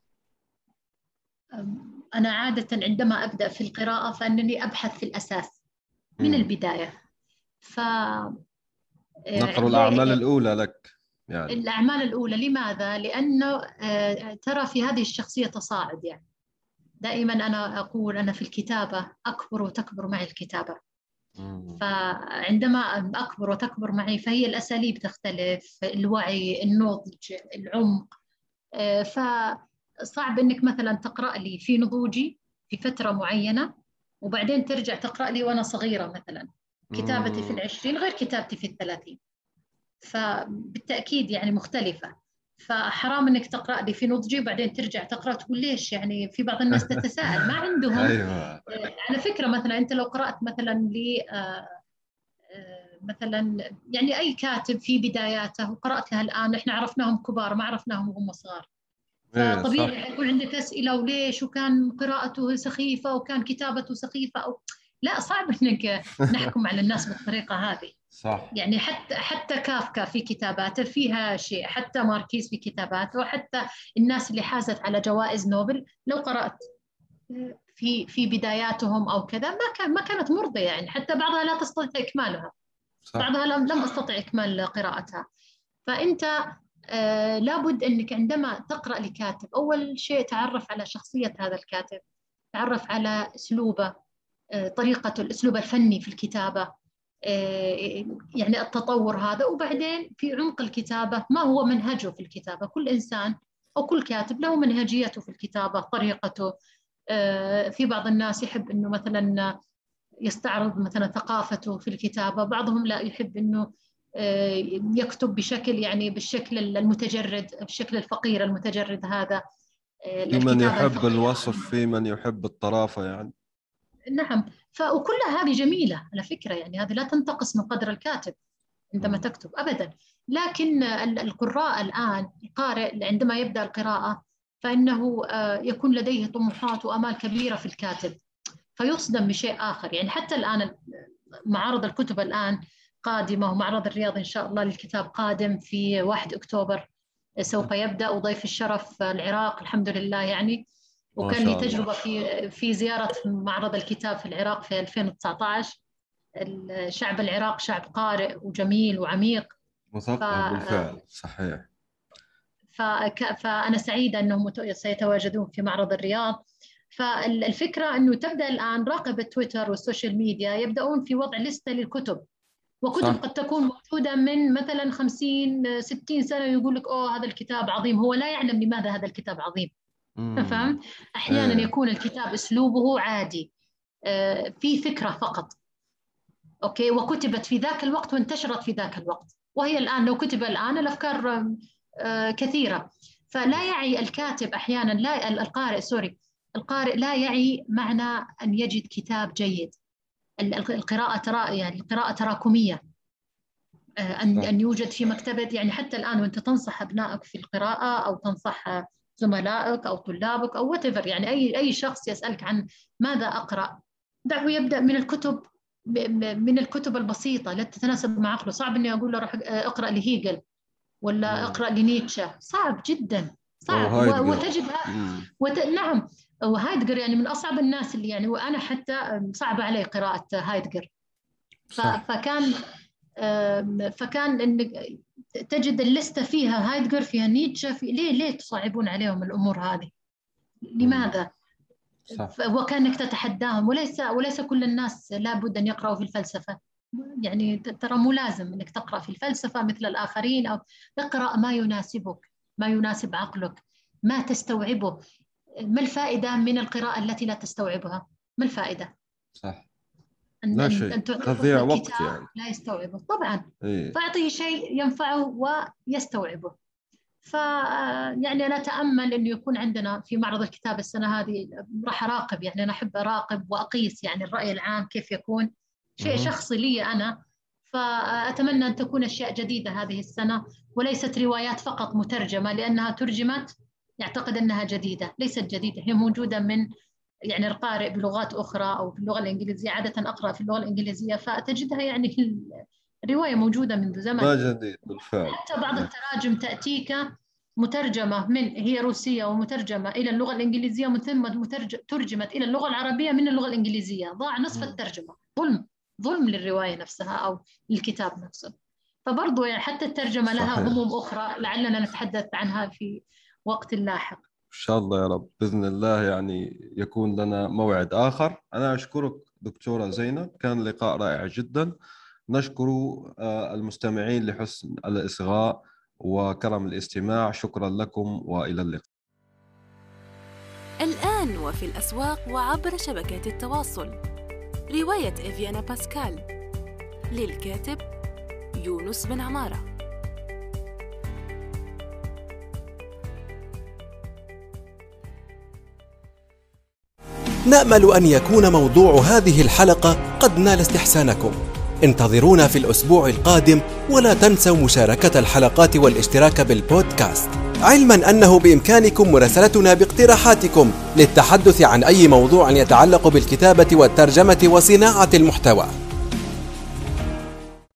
أنا عادة عندما أبدأ في القراءة فأنني أبحث في الأساس من م. البداية. ف نقرأ الأعمال الأولى لك يعني. الأعمال الأولى لماذا؟ لأنه ترى في هذه الشخصية تصاعد، يعني دائما أنا أقول أنا في الكتابة أكبر وتكبر معي الكتابة. م. فعندما أكبر وتكبر معي فهي الأساليب تختلف، الوعي، النضج، العمق. ف صعب إنك مثلا تقرأ لي في نضوجي في فترة معينة وبعدين ترجع تقرأ لي وأنا صغيرة مثلا. كتابتي في العشرين غير كتابتي في الثلاثين، فبالتأكيد يعني مختلفة. فحرام إنك تقرأ لي في نضجي وبعدين ترجع تقرأ تقول ليش. يعني في بعض الناس تتساءل ما عندهم. أيوة. على فكرة مثلا أنت لو قرأت مثلا لي مثلا يعني أي كاتب في بداياته وقرأت له الآن، إحنا عرفناهم كبار ما عرفناهم وهم صغار، فطبيعي حيكون عندك أسئلة وليش، وكان قراءته سخيفة وكان كتابته سخيفة أو لا. صعب إنك نحكم على الناس بالطريقة هذه. صح. يعني حتى حتى كافكا في كتاباته فيها شيء، حتى ماركيز في كتاباته، وحتى الناس اللي حازت على جوائز نوبل لو قرأت في في بداياتهم أو كذا ما كان ما كانت مرضية، يعني حتى بعضها لا تستطيع إكمالها. صح. بعضها لم لم أستطع إكمال قراءتها. فأنت آه لابد أنك عندما تقرأ لكاتب أول شيء تعرف على شخصية هذا الكاتب، تعرف على أسلوبه، آه طريقة الأسلوب الفني في الكتابة، آه يعني التطور هذا. وبعدين في عمق الكتابة ما هو منهجه في الكتابة. كل إنسان أو كل كاتب له منهجيته في الكتابة، طريقته. آه في بعض الناس يحب أنه مثلا يستعرض مثلا ثقافته في الكتابة، بعضهم لا يحب أنه يكتب بشكل يعني بالشكل المتجرد، بالشكل الفقير المتجرد هذا. في من يحب الوصف، في من يحب الطرافة يعني. نعم. وكلها هذه جميلة على فكرة، يعني هذه لا تنتقص من قدر الكاتب عندما م. تكتب أبدا. لكن القراء الآن، القارئ عندما يبدأ القراءة فإنه يكون لديه طموحات وأمال كبيرة في الكاتب، فيصدم بشيء آخر. يعني حتى الآن معارض الكتب الآن قادمة، ومعرض الرياض إن شاء الله للكتاب قادم في واحد أكتوبر سوف يبدأ، وضيف الشرف العراق الحمد لله يعني. وكان لي تجربة في في زيارة معرض الكتاب في العراق في ألفين وتسعة عشر. الشعب العراق شعب قارئ وجميل وعميق، مثقف ف... بالفعل. صحيح. فك... فأنا سعيدة أنهم سيتواجدون في معرض الرياض. فالفكرة أنه تبدأ الآن راقب تويتر والسوشيال ميديا يبدأون في وضع لستة للكتب، وكتب صح. قد تكون موجودة من مثلا خمسين ستين سنة، يقول لك أوه هذا الكتاب عظيم، هو لا يعلم لماذا هذا الكتاب عظيم. فهمت؟ أحيانا ايه. يكون الكتاب أسلوبه عادي، آه في فكرة فقط، أوكي، وكتبت في ذاك الوقت وانتشرت في ذاك الوقت، وهي الآن لو كتب الآن الأفكار آه كثيرة. فلا يعي الكاتب أحيانا، لا القارئ سوري القارئ لا يعي معنى أن يجد كتاب جيد. القراءة ترى يعني القراءة تراكمية، أن أن يوجد في مكتبة. يعني حتى الآن وأنت تنصح أبنائك في القراءة أو تنصح زملائك أو طلابك أو whatever، يعني أي أي شخص يسألك عن ماذا أقرأ، دعه يبدأ من الكتب من الكتب البسيطة لا تتناسب مع عقله. صعب إني أقول له روح اقرأ لهيجل ولا اقرأ لنيتشه، صعب جدا، صعب. وتجدها وت... نعم، وهايدجر يعني من أصعب الناس اللي يعني، وأنا حتى صعب علي قراءة هايدجر. ف... فكان فكان إن تجد اللستة فيها هايدجر فيها نيتشه في... ليه ليه تصعبون عليهم الأمور هذه؟ لماذا؟ صح. وكانك تتحداهم، وليس وليس كل الناس لابد أن يقرأوا في الفلسفة، يعني ترى مو لازم أنك تقرأ في الفلسفة مثل الآخرين، أو اقرأ ما يناسبك، ما يناسب عقلك، ما تستوعبه. ما الفائدة من القراءة التي لا تستوعبها؟ ما الفائدة؟ صح. أن لا شيء، تضيع وقت يعني. لا يستوعبه طبعا. إيه؟ فأعطيه شيء ينفعه ويستوعبه. ف يعني أنا أتأمل إنه يكون عندنا في معرض الكتاب السنة هذه، راح أراقب، يعني أنا أحب أراقب وأقيس يعني الرأي العام كيف يكون، شيء شخصي لي أنا. فأتمنى أن تكون أشياء جديدة هذه السنة، وليست روايات فقط مترجمة، لأنها ترجمت يعتقد أنها جديدة، ليست جديدة، هي موجودة من يعني القارئ بلغات أخرى أو باللغة الإنجليزية. عادة أقرأ في اللغة الإنجليزية فتجدها يعني الرواية موجودة منذ زمن، ما جديد بالفعل. حتى بعض التراجم تأتيك مترجمة من هي روسية ومترجمة إلى اللغة الإنجليزية، ومن ثم ترجمت إلى اللغة العربية من اللغة الإنجليزية، ضاع نصف الترجمة. ظلم ظلم للرواية نفسها أو للكتاب نفسه. فبرضو يعني حتى الترجمة لها صحيح. هموم أخرى لعلنا نتحدث عنها في وقت لاحق إن شاء الله يا رب، بإذن الله يعني يكون لنا موعد آخر. أنا أشكرك دكتورة زينب، كان لقاء رائع جدا. نشكر المستمعين لحسن الإصغاء وكرم الاستماع. شكرا لكم وإلى اللقاء. الآن وفي الأسواق وعبر شبكات التواصل، رواية إفيانا باسكال للكاتب يونس بن عمارة. نأمل أن يكون موضوع هذه الحلقة قد نال استحسانكم. انتظرونا في الأسبوع القادم، ولا تنسوا مشاركة الحلقات والاشتراك بالبودكاست، علما أنه بإمكانكم مراسلتنا باقتراحاتكم للتحدث عن أي موضوع يتعلق بالكتابة والترجمة وصناعة المحتوى.